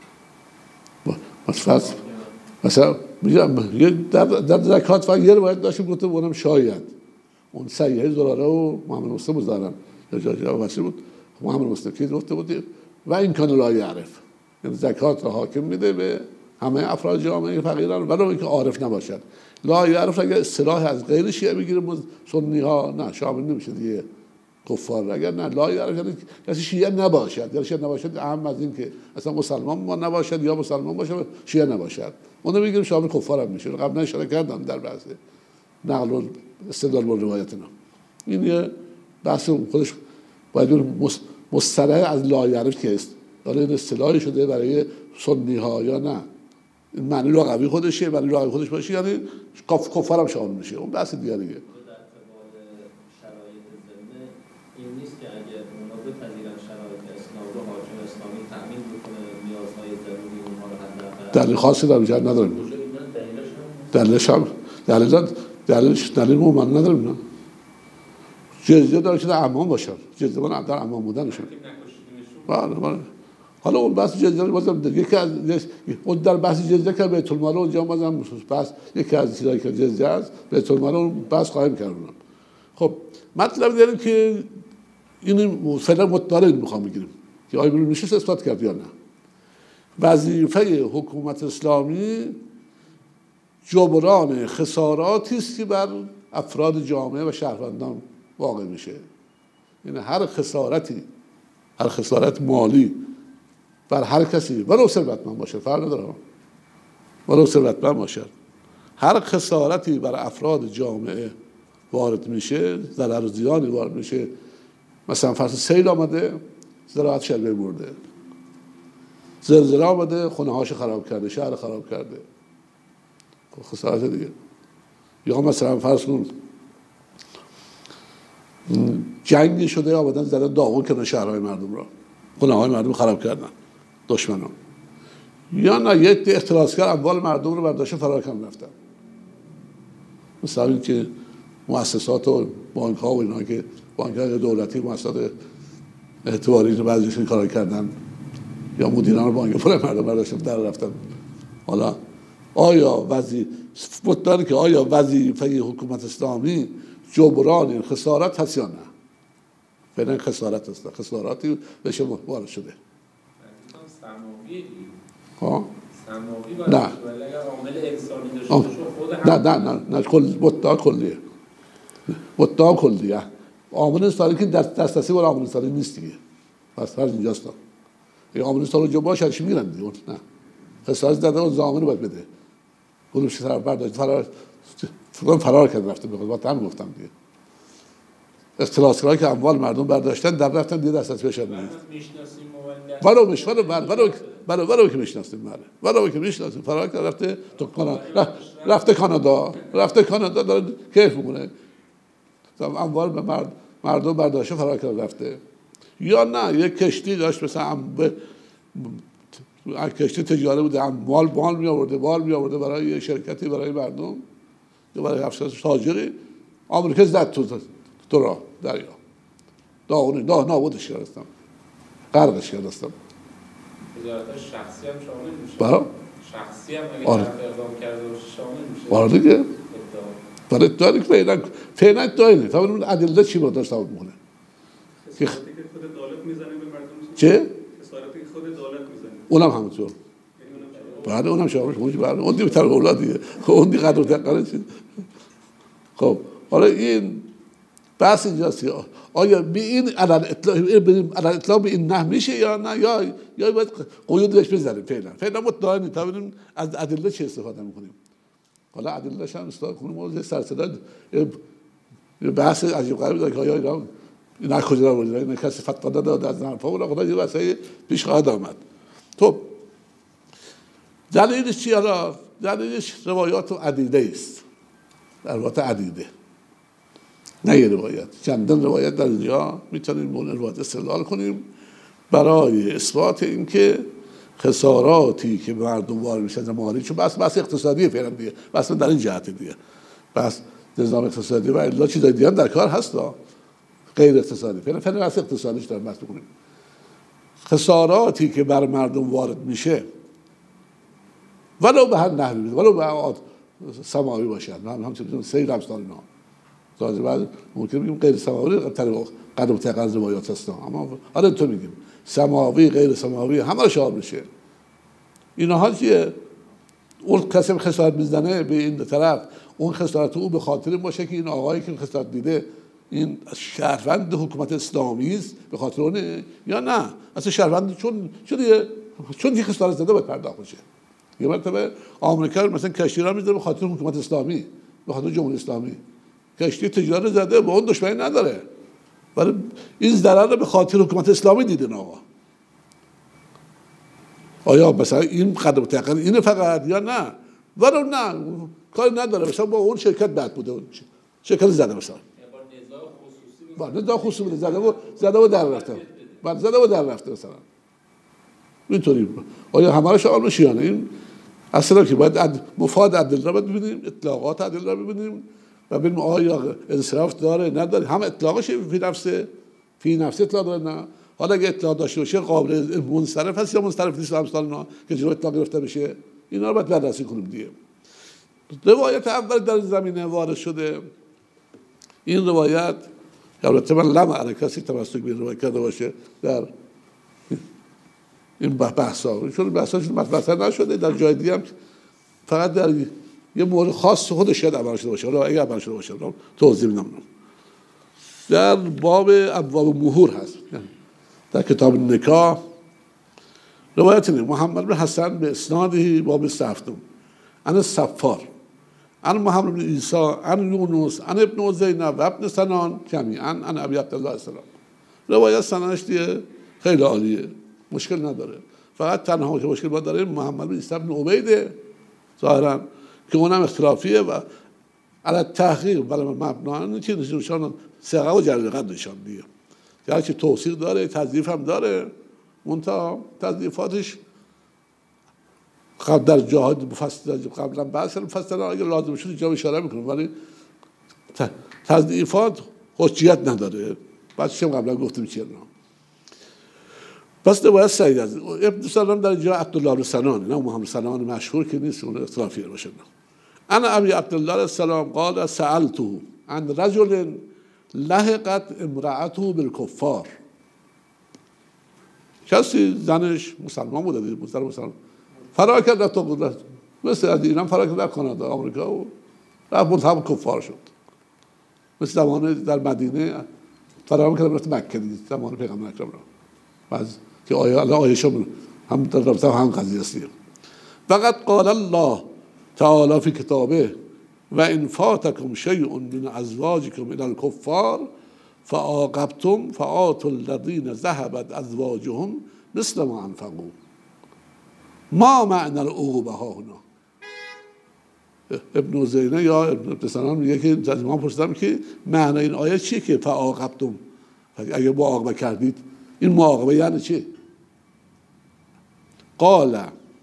Speaker 1: مثلا میگم در زکات فقط یه روایت داشتیم گفتم اونم شاید اون سیحه زراره و محمد مسلم دارن یا واسه بود محمد مسلم که گفته بود و این کان لا یعرف، یعنی زکات را حاکم میده به همه افراد جامعه فقیران ولو اینکه عارف نباشد. لا یعرف اگر اصطلاح از غیر شیعه بگیریم سنی ها نه شامل نمیشه دیگه کفار. اگر نه لا یعرف یعنی کسی شیعه نباشد، یا شیعه نباشد اهم از این که اصلا مسلمان ما نباشد یا مسلمان باشه شیعه نباشد، اونو میگیم شامل کفار هم میشه. قبلا اشاره کردم در بحث نقل و استدلال با روایتنا. این یه بحث خودش باید مصطلح از لا یعرف که است، داره این اصطلاحی شده برای سنی ها یا نه این معنی لغوی خودشه، معنی لغوی خودش باشه یعنی کفار هم شامل میشه. اون بحث دیگه
Speaker 4: این نیست که اگر اونا بپذیرن شرایط اسلام رو حاکم اسلامی تامین بکنه نیازهای ضروری اونها رو حداقل
Speaker 1: دلیل خاصی در جهت نداریم. دلیل مومن نداریم. نه جزیه داره که در امان باشن، جزیه در امان بودنشون. بله حالا اون بحث جزیه بازم یکی از اون در بحث جزیه که بیت المال اونجا بازم بحث یکی از چیزایی که جزیه است بیت المال اون بحث خواهیم کرد. خب مطلب داریم که این فعلا مطالعه میخوام بگیریم که آیا میشه اثبات کرد یا نه. وظیفه حکومت اسلامی جبران خساراتی است که بر افراد جامعه و شهروندان واقع میشه. یعنی هر خسارت مالی بر هر کسی ولو ثروتمند باشه، فرق نداره، ولو ثروتمند باشه، هر خسارتی بر افراد جامعه وارد میشه، ضرر و زیانی وارد میشه، مثلا فرض سیل آمده زراعت شلوه برده، زلزله آمده خونه هاش خراب کرده، شهر خراب کرده، خسارت دیگه. یا مثلا فرض کن جنگی شده آمدن زدن داغون کردن شهرهای مردم را، خونه های مردم خراب کردن دشمنان. یا نه یک اختلاسگر اموال مردم رو برداشته فرار کردن رفتن، مثلا این که مؤسسات و بانک ها و اینا که بانک های دولتی مؤسسات اعتباری رو بعضیشون کار کردن، یا مدیران بانک پول مردم برداشتن در رفتن. حالا آیا وظیفه حکومت اسلامی جبران این خسارت هست یا نه؟ فعلا خسارت هست، خساراتی بهش وارد شده. نه نه مدعا کلیه عامل انسانی که دسترسی ولی عامل انسانی نیست دیگه. پس فرض اینجاست یه عامل انسانی جو باشه هرچی میگیرن دیگه. نه خسارت داده اون ضامن رو باید بده. اون طرف برداشت فرار کرد رفته به خود هم گفتم دیگه. اختلاسگرایی که اموال مردم برداشتن در رفتن دیگه دسترسی بشه نه. برای که میشناسیم برای که میشناسیم فرار کرد رفته تو رفته کانادا داره کیف میکنه. اموال به مردم برداشته فرار کرد رفته. یا نه یک کشتی داشت مثلا کشتی تجاری بوده، مال می آورده برای یک شرکتی برای مردم یا برای افسر تاجری، آمریکا زد تو راه دریا نابودش کردستم، غرقش کردستم.
Speaker 3: وزارت شخصی هم شامل میشه؟
Speaker 1: برای؟
Speaker 3: شخصی هم اگه اقدام کرده باشه شامل میشه؟
Speaker 1: آره دیگه. برای ادعایی که فعلا ادعایی نیست. اون ادله چی باید داشت ثابت میکنه؟
Speaker 5: خسارتی که خود دولت میزنه به مردم.
Speaker 1: چه؟
Speaker 5: خسارتی که خود دولت میزنه.
Speaker 1: اونم همونطور. بعد اونم شامل میشه. بعد اون دیگه طرف اولادیه. اون دیگه قدر و تقدیر چیز. خب حالا این بحث اینجاست. آیا به این علل اطلاع به این نحو میشه یا نه، یا باید قیود بهش بزنیم؟ فعلا مطمئن نیستم ببینیم از ادله چه استفاده میکنیم. حالا ادله‌اش هم استفاده کنیم و سرسدا بحث عجیب غریبی داره که آیا اینا کجا آورده، اینا کسی فتوا داده از حرفا ولی خدا یه واسه پیش خواهد آمد. خب دلیلش چیه؟ حالا دلیلش روایات عدیده است، روایات عدیده، نه یه روایت، چندان روایت در اینجا میتونیم اون روایت استدلال کنیم برای اثبات اینکه خساراتی که مردم وارد میشن مالی، چون بس اقتصادی فعلا دیگه، بس در این جهت دیگه، بس نظام اقتصادی و الا چیزای دیگه هم در کار هستا غیر اقتصادی، فعلا بس اقتصادیش داریم بحث می‌کنیم. خساراتی که بر مردم وارد میشه ولو به هر نحوی، ولو به ابعاد سماوی باشد، همچنین سیر امثال اینا تازه بعد ممکن بگیم غیر سماوی قدم تقدم روایات هست، اما حالا تو میگیم سماوی غیر سماوی همه رو شامل میشه. اینها چیه؟ اون کسی خسارت میزنه به این طرف، اون خسارت او به خاطر باشه که این آقایی که خسارت دیده این شهروند حکومت اسلامی است به خاطر اونه، یا نه اصلا شهروند چون دیگه خسارت زده باید پرداخت بشه. یه مرتبه آمریکا مثلا کشتی را میذاره به خاطر حکومت اسلامی، به خاطر جمهوری اسلامی، کشتی تجاری زده با اون دشمنی نداره، ولی این ضرر رو به خاطر حکومت اسلامی دیدن. آیا مثلا این قدم تقدیر اینه فقط یا نه؟ ولی نه کاری نداره، مثلا با اون شرکت بد بوده، اون شرکت زده مثلا با نزاع خصوصی بوده، زده و در رفته، بعد زده و در رفته مثلا اینطوری. آیا همه رو شامل میشه یا نه؟ این اصلا که باید مفاد ادله رو ببینیم، اطلاقات ادله رو ببینیم و ببینیم آیا انصراف داره نداره، هم اطلاقش فی نفسه اطلاق داره نه، حالا اگه اطلاع داشته باشه قابل منصرف هست یا منصرف نیست امثال اینا که جلو اطلاع گرفته بشه، اینا رو باید بررسی کنیم دیگه. روایت اول در زمینه وارد شده، این روایت البته من لم اره کسی تمسک به روایت کرده باشه در این بحثا، چون بحثاش مطرح نشده در جای دیگه هم فقط در یه مورد خاص خودش شاید عمل شده باشه، حالا اگه عمل شده باشه توضیح میدم. در باب ابواب مهور هست در کتاب نکاح روایت اینه: محمد بن حسن به اسناده باب سفتم عن الصفار عن محمد بن عیسی عن یونس عن ابن زینب و ابن سنان جمیعا عن ابی عبدالله السلام. روایت سندش دیگه خیلی عالیه، مشکل نداره، فقط تنها که مشکل داره محمد بن عیسی بن عبیده ظاهرا که اونم اختلافیه و علی تحقیق برای مبنا چه نشون ثقه و جلالت نشان دیگه، یعنی که توثیق داره، تضعیف هم داره، منتها تضعیفاتش در جاهای مفصل قبلا بحث مفصل اگه لازم شد اینجا اشاره میکنم، ولی تضعیفات حجیت نداره. بعدش هم قبلا گفتیم چیه نه. پس باید سعید از ابن سلام در جای عبدالله بن سنان، نه محمد سنان مشهور که نیست اون اختلافیه باشه. انا ابی عبدالله السلام قال سألته عن رجل لحقت امرأته بالکفار. کسی زنش مسلمان بوده دیگه، مسلمان فرار کرد رفت قدرت، مثل از ایران فرار کرد در کانادا آمریکا و رفت ملتحق کفار شد. مثل زمان در مدینه فرار کرد رفت مکه دیگه، زمان پیغمبر اکرم را بعض که آیه هم در رابطه هم قضیه است. فقط قال الله تعالی فی کتابه و ان فاتکم شیء من ازواجکم الی الکفار فعاقبتم فآتوا الذین ذهبت ازواجهم مثل ما انفقوا. ما معنی العقوبه ها هنا؟ ابن زینه یا ابن سنان میگه که از امام پرسیدم که معنی این آیه چیه که فعاقبتم، اگه معاقبه کردید این معاقبه یعنی چی؟ قال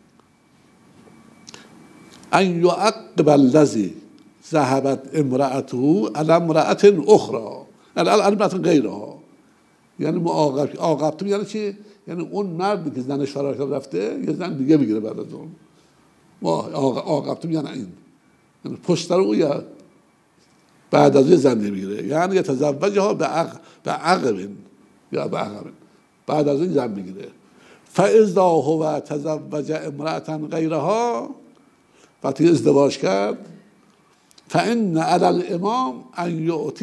Speaker 1: ان یعقب الذی ذهبت امرأته علی امرأة اخرى علی امرأة غیرها. یعنی عاقبتم یعنی چی؟ یعنی اون مردی که زنش فرار کرده رفته یه زن دیگه میگیره بعد از اون. عاقبتم یعنی این، یعنی پشت او یا بعد از یه زن میگیره، یعنی یتزوجها به عقب یا به عقب، بعد از این زن میگیره. فاذا هو تزوج امرأة غیرها، وقتی ازدواج کرد، فان علی الامام ان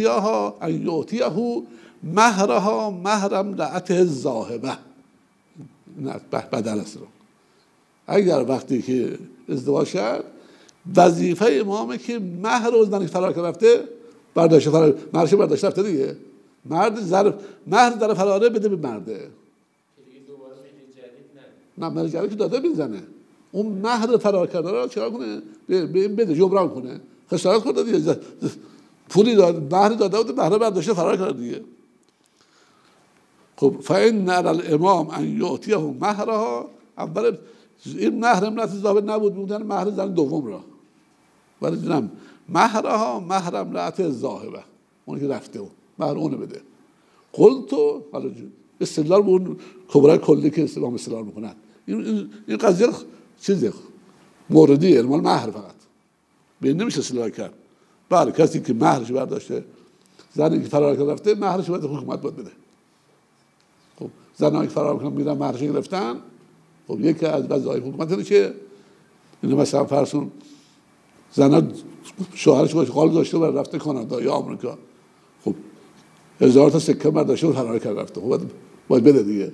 Speaker 1: یعطیه مهرها مهر امرأته الذاهبه. بدل است. اگر وقتی که ازدواج کرد وظیفه امامه که مهر رو زنی فرار کرده رفته برداشته، مهرش برداشته رفته دیگه، مهر در فراره بده به مرده. نه مهر جدید که داده میزنه، اون مهر فرار کرده رو چرا کنه؟ به این بده، جبران کنه. خسارت خورده دیگه، پولی داد، مهر داده بود، مهر برداشته فرار کرده دیگه. خب فإن علی الامام ان یعطیه مهرها، اول این مهر امرأة ذاهبه نبود، بودن مهر زن دوم را، ولی دیدم مهرها مهر امرأة ذاهبه، اون که رفته مهر اونو بده. قلتو، حالا استدلال به اون کبرای کلی که اسلام استدلال میکنن، این قضیه چیزه موردیه، مال مهر فقط به نمیشه استدلال کرد. بله کسی که مهرش برداشته، زنی که فرار کرده رفته، مهرش باید حکومت باید بده. خب زنایی که فرار میکنن میرن مهرش گرفتن، خب یکی از وظایف حکومت اینه که اینو مثلا فرسون زنها شوهرش باشه قال داشته و رفته کانادا یا آمریکا، خب 1000 تا سکه برداشته و فرار کرده رفته، خب باید بده دیگه.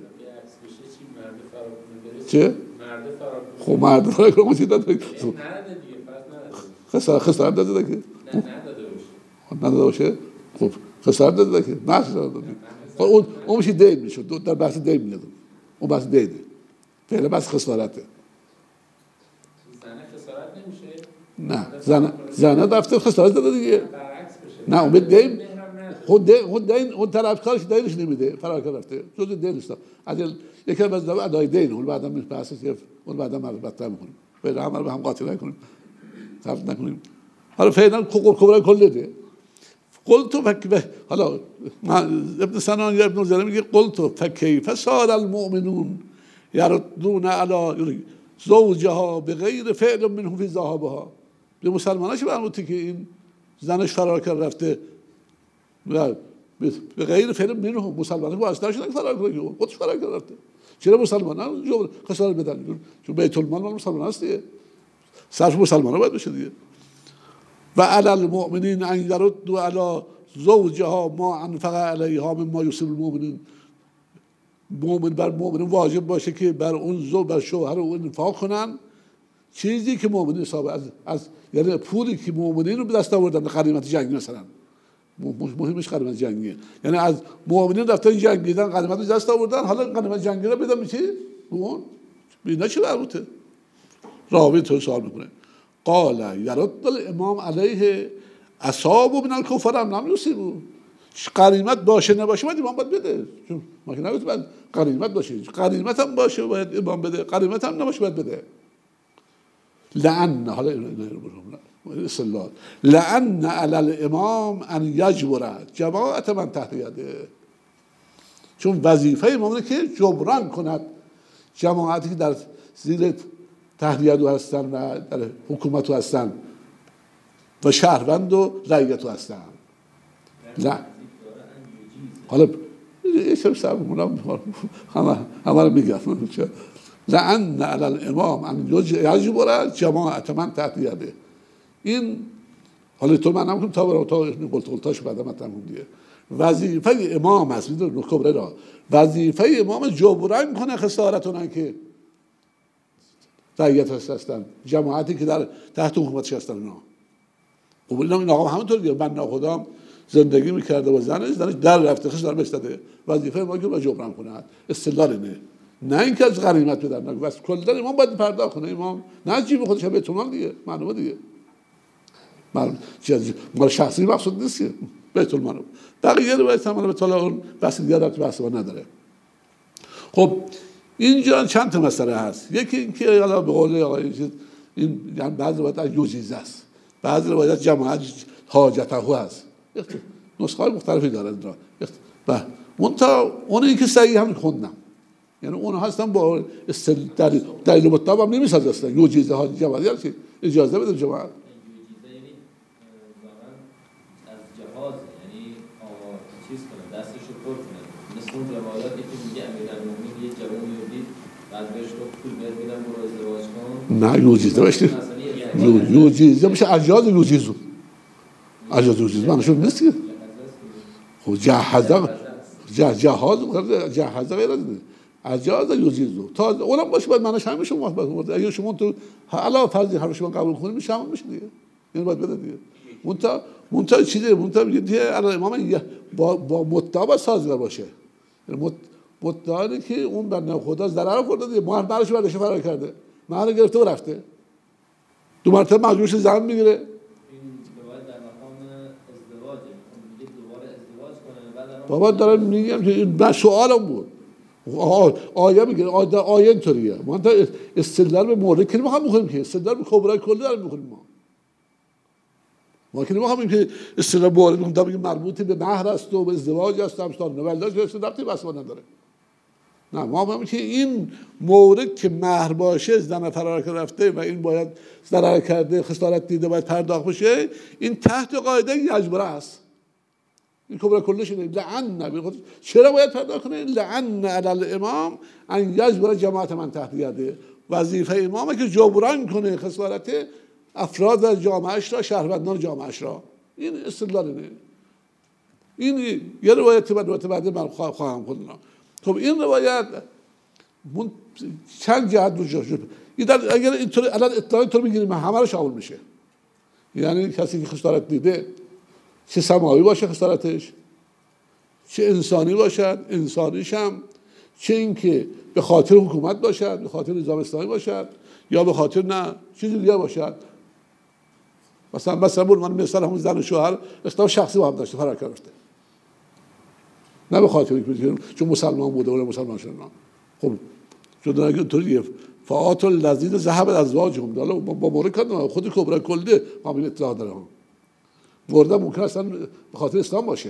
Speaker 1: چه؟ خب مرد فرار کنه چی داده؟ خسارت داده که؟ نداده باشه؟ خب خسارت داده که؟ نه خسارت داده. اون میشه دین میشه، در بحث دین میاد، اون بحث دینه، فعلا بحث خسارته.
Speaker 4: زنه خسارت نمیشه؟
Speaker 1: نه زنه دفته خسارت داده دیگه. نه اون به دین، اون طرف کارش دینش نمیده، فرار کرده رفته، جز دین است. اگه یکم از ادای دین اون بعدا بحث اون بعدا البته میکنیم، فعلا هم به هم قاطی نکنیم، صرف نکنیم. حالا فعلا کبرای کلیه. قلت حالا ابن سنان یا ابن زرع میگه قلت فکیف صار المؤمنون یردون علی زوجها بغیر فعل منهم فی ذهابها. به مسلماناش برموده که این زنش فرار کرد رفته و به غیر فعل منهم، مسلمانان واسطه شدن فرار کنه، خودش فرار کرد رفته. چرا مسلمانان خسارت بدن؟ چون بیت المال مال مسلمان است دیگه، صرف مسلمانان باید بشه دیگه. و علی المؤمنین ان یردوا علی زوجها ما انفق علیها مما یصیب المؤمنین. مؤمن بر مؤمن واجب باشه که بر اون زوج بر شوهر او انفاق کنن چیزی که مؤمنین حساب از یعنی پولی که مؤمنین رو به دست آوردن غنیمت جنگی مثلا، مهمش غنیمت جنگیه، یعنی از مؤمنین رفتن جنگیدن غنیمت رو دست آوردن، حالا غنیمت جنگی رو بدن میشه اون اینا چه مربوطه؟ راوی تو سوال میکنه قال یرد الامام علیه اصاب من الکفار ام لم یصیبوا. غنیمت باشه نباشه باید امام باید بده، چون ما که نگفتیم باید غنیمت باشه، غنیمت هم باشه باید امام بده، غنیمت هم نباشه باید بده. لعن حالا استدلال لعن علی الامام ان یجبر جماعت من تحت یده. چون وظیفه امامه که جبران کند جماعتی که در زیر تحت یده هستن و در حکومت هستن و شهروند و رعیت هستن. لا حالا ایشم سبب همه رو میگم لعن علی الامام ان یجبر جماعت من تحت یده. این حالا تو من نمیگم تا قلتاش بعد ما تموم دیگه. وظیفه امام است، میدونید کبره را وظیفه امام جبران کنه خسارتونن که رعیت هستن، جماعتی که در تحت حکومتش هستن. اونا خب این آقا همونطور دیگه، من ناخدام زندگی میکرده با زنش در رفته خسارت بستده، وظیفه امام که جبران کنه. استدلال اینه، نه اینکه از غنیمت بدن، بس کلا امام باید پرداخت کنه. امام نه از جیب خودش بیت المال دیگه، معلومه دیگه، مال شخصی مقصود نیست که بیت المال. بقیه روایت هم به طلا اون بحث دیگه رابطه بحث نداره. خب اینجا چند تا مسئله هست. یکی اینکه حالا به قول آقای این یعنی بعضی روایت یوجیزه است، بعضی روایت جماعت حاجته هست، نسخه های مختلفی دارن و اونی که صحیح هم خوندم، یعنی اونها هستن با دلیل مطلب هم نمیسازه هستن. یوجیزه ها جماعت یعنی اجازه بده جماعت
Speaker 4: چیز کنه، دستشو پر کنه، مثل اون روایاتی که میگه امیرالمومنین یه جوانی رو دید بعد بهش گفت پول بهت میدم برو ازدواج کن.
Speaker 1: نه یوجیزه باشه، یوجیزه میشه اجاز یوجیزو، اجاز یوجیزو منشون نیست که خب جهازه غیر از اینه، اجاز یوجیزو تا اونم باشه باید منش همه شما اگه شما تو علاوه فرضی هر شما قبول کنید میشه همون میشه دیگه، یعنی باید بده دیگه. منتها چیزی منتها میگه امام با مدعا سازگار باشه، مدعایی که اون بنده خدا ضرر خورده دیگه، مهر برش برداشته فرار کرده، مهر گرفته و رفته، دو مرتبه مجبورش زن میگیره.
Speaker 4: این باید در مقام ازدواجه، میگه دوباره ازدواج کنه.
Speaker 1: بابا دارم میگم که این سوالم بود، آیه میگه آیه اینطوریه، منتها استدلال به مورد که نمیخوام بخونیم که استدلال به کبرای کلی داریم میخونیم ما که نمیخوام که اصطلاح مورد میگم که مربوط به مهر است و به ازدواج است، همستان نوالداش است، ربطی بس نداره. نه ما میگیم که این مورد که مهر باشه، زن فرار رفته و این باید ضرر کرده، خسارت دیده، باید پرداخت بشه، این تحت قاعده یجبره است. این کبرا کلش اینه، لعن نبی چرا باید پرداخت کنه؟ لعن علی الامام ان یجبر جماعت من تحت یده. وظیفه امامه که جبران کنه خسارت افراد جامعهش را، شهروندان جامعهش را. این استدلال اینه. این یه روایت بعد من خواهم خوندن. خب این روایت چند جهت وجود داره. اگر اینطور الان اطلاع اینطور میگیریم همه رو شامل میشه. یعنی کسی که خسارت دیده، چه سماوی باشه خسارتش، چه انسانی باشد انسانیش هم، چه اینکه به خاطر حکومت باشد، به خاطر نظام اسلامی باشد، یا به خاطر نه چیزی دیگه باشد. مثلا مثال همون زن و شوهر اختلاف شخصی با هم داشته، فرار کرده، نه به خاطر چون مسلمان بوده ولی مسلمان شدن. خب چون اگه طوریه فعات الذین ذهب ازواجهم، حالا با مورد کردن خود کبرا کلیه قابل اطلاع داره. مورد ممکن اصلا به خاطر اسلام باشه.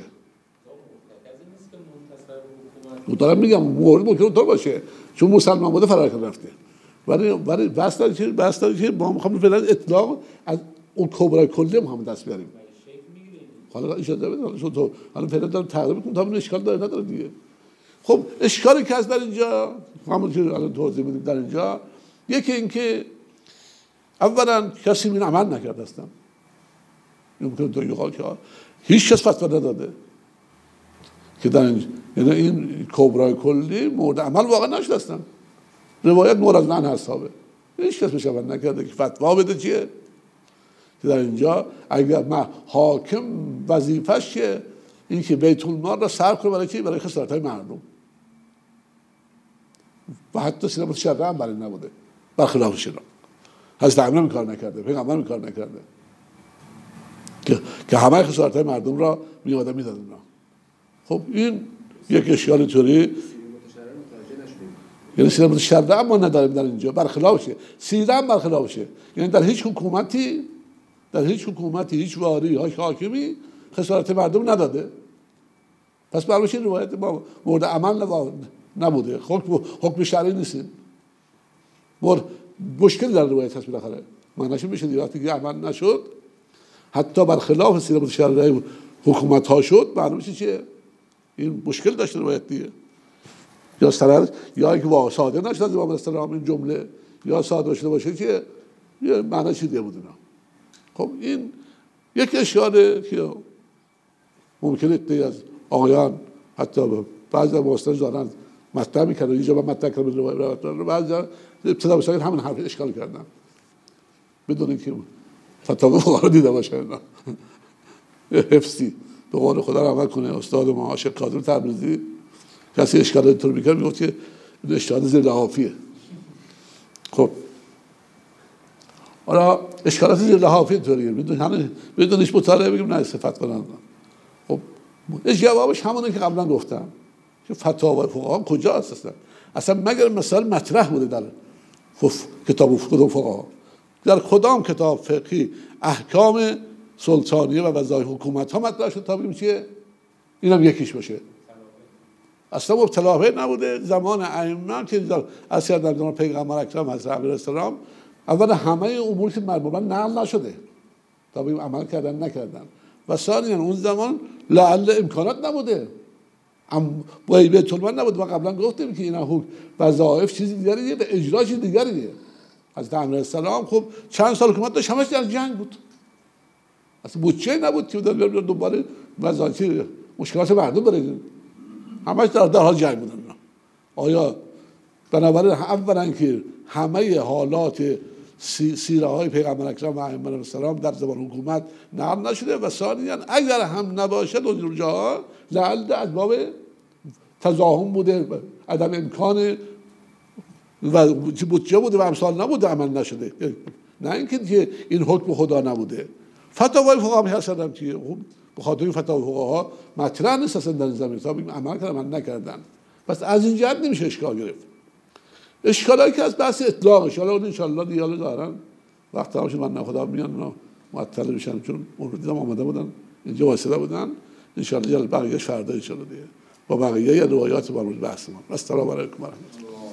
Speaker 1: دارم میگم مورد ممکن اونطور باشه چون مسلمان بوده فرار کرده رفته، ولی بس داره که ما میخوام فعلا اطلاق از اون کبرای کلی هم دست بیاریم. حالا اجازه بده تو حالا فعلا دارم تقریبا میکنم تا این اشکال داره نداره دیگه. خب اشکالی که از در اینجا همون که الان توضیح میدیم در اینجا، یکی این که اولا کسی این عمل نکرده اصلا، ممکنه تو یقال که هیچ کس فتوا نداده که در اینجا، یعنی این کبرای کلی مورد عمل واقعا نشده اصلا. روایت مورد عن حسابه، هیچ کس بشه نکرده که فتوا بده چیه که در اینجا اگر ما حاکم وظیفش چیه این که بیت المال را صرف کنه برای چی؟ برای خسارت‌های مردم. و حتی سینه شرع هم برای نبوده، برخلاف شرع. حضرت عمر این کار نکرده، پیغمبر این کار نکرده که همه خسارت‌های مردم را میومدن میدادن. خب این یک اشکال طوری، یعنی سیره متشرعه ما نداریم در اینجا، برخلافشه. سیره هم برخلافشه، یعنی در هیچ حکومتی هیچ والی هیچ حاکمی خسارت مردم نداده. پس برایش این روایت ما مورد عمل نبوده، حکم شرعی نیستیم. مشکل در روایت هست بالاخره معنیش میشه دیگه وقتی که عمل نشد حتی برخلاف سیره متشرعه حکومت ها شد، معلومه چیه؟ این مشکل داشته روایت دیگه، یا سرد یا اینکه صادر نشد از امام الاسلام این جمله، یا صادر شده باشه که یه معنی چی دیگه بود اینا. خب این یک اشکاله که ممکنه دیگه از آقایان حتی بعضی مستند دارن مطرح میکنن، اینجا من مطرح کردم روایت رو، بعضی ابتدا بسید همین حرف اشکال کردن بدون اینکه فتاوا فقها دیده باشه اینا. حفظی به قول خدا رو عمل کنه. استاد ما عاشق قادر تبریزی کسی اشکال اینطور میکنه میگفت که این اشکال زیر لحافیه. خب حالا اشکالات زیر لحافیه طوریه بدون هیچ مطالعه بگیم نه صفت کنن. خب جوابش همونه که قبلا گفتم که فتاوای فقها کجا هست اصلا مگر مثال مطرح بوده در کتاب فقها، در کدام کتاب فقهی احکام سلطانیه و وظایف حکومت ها مطرح شد تا بگیم چیه؟ اینم یکیش باشه. اصلا مبتلا نبوده زمان ائمه که از زمان پیغمبر اکرم حضرت علیه السلام. اول همه امور که مربوطه نقل نشده تا بگیم عمل کردن نکردن، و ثانیا اون زمان لعل امکانات نبوده، با بیت المال نبود. و قبلا گفتیم که اینا وظایف چیز دیگریه و اجرا چیز دیگریه. حضرت علیه السلام خب چند سال حکومت داشت، همش در جنگ بود، اصلا بودجه نبود که دوباره وظایف مشکلات مردم بره، همش در حال جنگ بودن. آیا بنابراین اولا که همه حالات سیره های پیغمبر اکرم علیه السلام در زمان حکومت نقل نشده، و ثانیا اگر هم نباشد اونجاها لعل از باب تضاهم بوده، عدم امکان و بودجه بوده و امثال نبوده عمل نشده، نه اینکه این حکم خدا نبوده. فتاوای فقها هم هستن که به خاطر این فتاوای فقها مطرح نیست اصلا در زمین تا بگیم عمل کردن عمل نکردن. پس از این جهت نمیشه اشکال گرفت. اشکالی که از بحث اطلاقش، حالا ان شاء الله دیالوگ دارن وقت همش من خدا میان اونا معطل میشن، چون اون رو دیدم آمده بودن اینجا واسطه بودن. ان شاء الله بقیه‌اش فردا ان شاء الله دیگه با بقیه روایات مربوط بحث ما. السلام علیکم و رحمت الله.